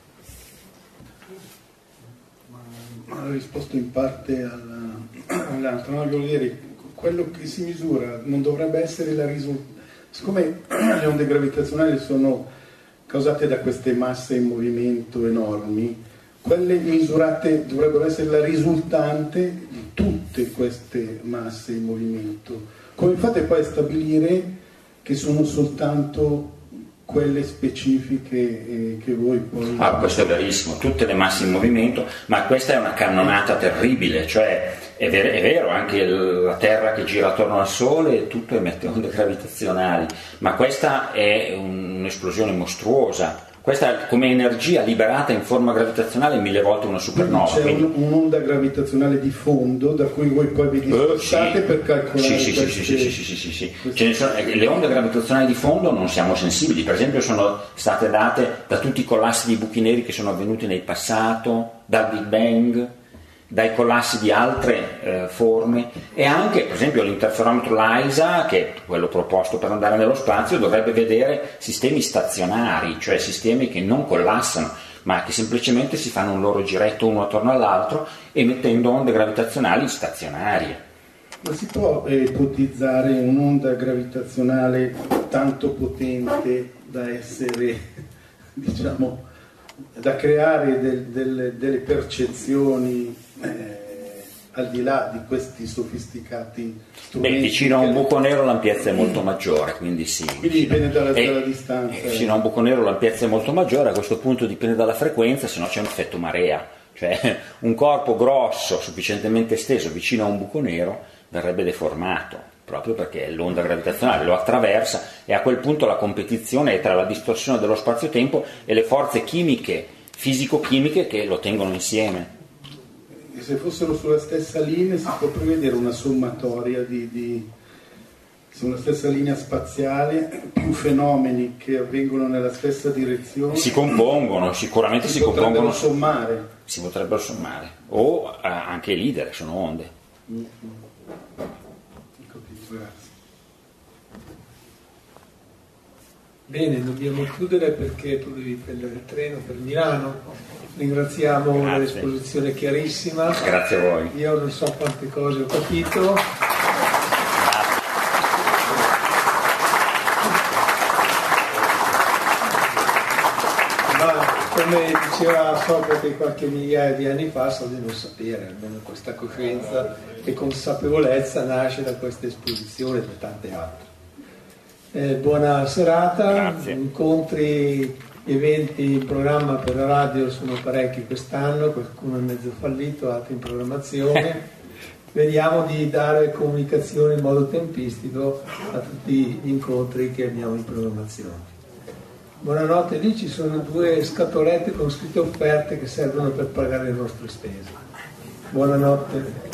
Ha risposto in parte alla, all'altro, no? Voglio dire, quello che si misura non dovrebbe essere la risultante. Siccome le onde gravitazionali sono causate da queste masse in movimento enormi, quelle misurate dovrebbero essere la risultante di tutte queste masse in movimento. Come fate poi a stabilire che sono soltanto quelle specifiche eh, che voi poi... Ah, questo è verissimo, tutte le masse in movimento, ma questa è una cannonata terribile, cioè è, ver- è vero, anche la Terra che gira attorno al Sole, tutto emette onde gravitazionali, ma questa è un- un'esplosione mostruosa. Questa come energia liberata in forma gravitazionale è mille volte una supernova. C'è quindi... un, un'onda gravitazionale di fondo da cui voi poi vi discostate uh, sì. per calcolare sì, sì, queste... sì, sì, sì, sì, sì, sì. Ce ne sono, le onde gravitazionali di fondo non siamo sensibili, per esempio sono state date da tutti i collassi di buchi neri che sono avvenuti nel passato, dal Big Bang, dai collassi di altre eh, forme, e anche per esempio l'interferometro LISA, che è quello proposto per andare nello spazio, dovrebbe vedere sistemi stazionari, cioè sistemi che non collassano ma che semplicemente si fanno un loro giretto uno attorno all'altro emettendo onde gravitazionali stazionarie. Ma si può eh, ipotizzare un'onda gravitazionale tanto potente da essere, diciamo, da creare del, del, delle percezioni eh, al di là di questi sofisticati strumenti? Beh, vicino a un buco nero l'ampiezza è molto maggiore, quindi sì. Quindi dipende dalla, e, dalla distanza. E vicino a un buco nero l'ampiezza è molto maggiore, a questo punto dipende dalla frequenza, se no c'è un effetto marea. Cioè un corpo grosso, sufficientemente esteso vicino a un buco nero verrebbe deformato, proprio perché l'onda gravitazionale lo attraversa, e a quel punto la competizione è tra la distorsione dello spazio-tempo e le forze chimiche fisico-chimiche che lo tengono insieme. E se fossero sulla stessa linea si può prevedere una sommatoria di, di sulla stessa linea spaziale, più fenomeni che avvengono nella stessa direzione. Si compongono, sicuramente si, si compongono. sommare. Si potrebbero sommare. O eh, anche elidere, sono onde. Mm-hmm. Grazie. Bene, dobbiamo chiudere perché tu devi prendere il treno per Milano. Ringraziamo Grazie. l'esposizione chiarissima. Grazie a voi. Io non so quante cose ho capito. Ma come diceva Socrate qualche migliaia di anni fa, so di non sapere, almeno questa coscienza e consapevolezza nasce da questa esposizione e da tante altre. Eh, buona serata. Grazie. Incontri, eventi in programma per la radio sono parecchi quest'anno, qualcuno è mezzo fallito, altri in programmazione. Vediamo di dare comunicazione in modo tempistico a tutti gli incontri che abbiamo in programmazione. Buonanotte, lì ci sono due scatolette con scritte offerte che servono per pagare le nostre spese. Buonanotte.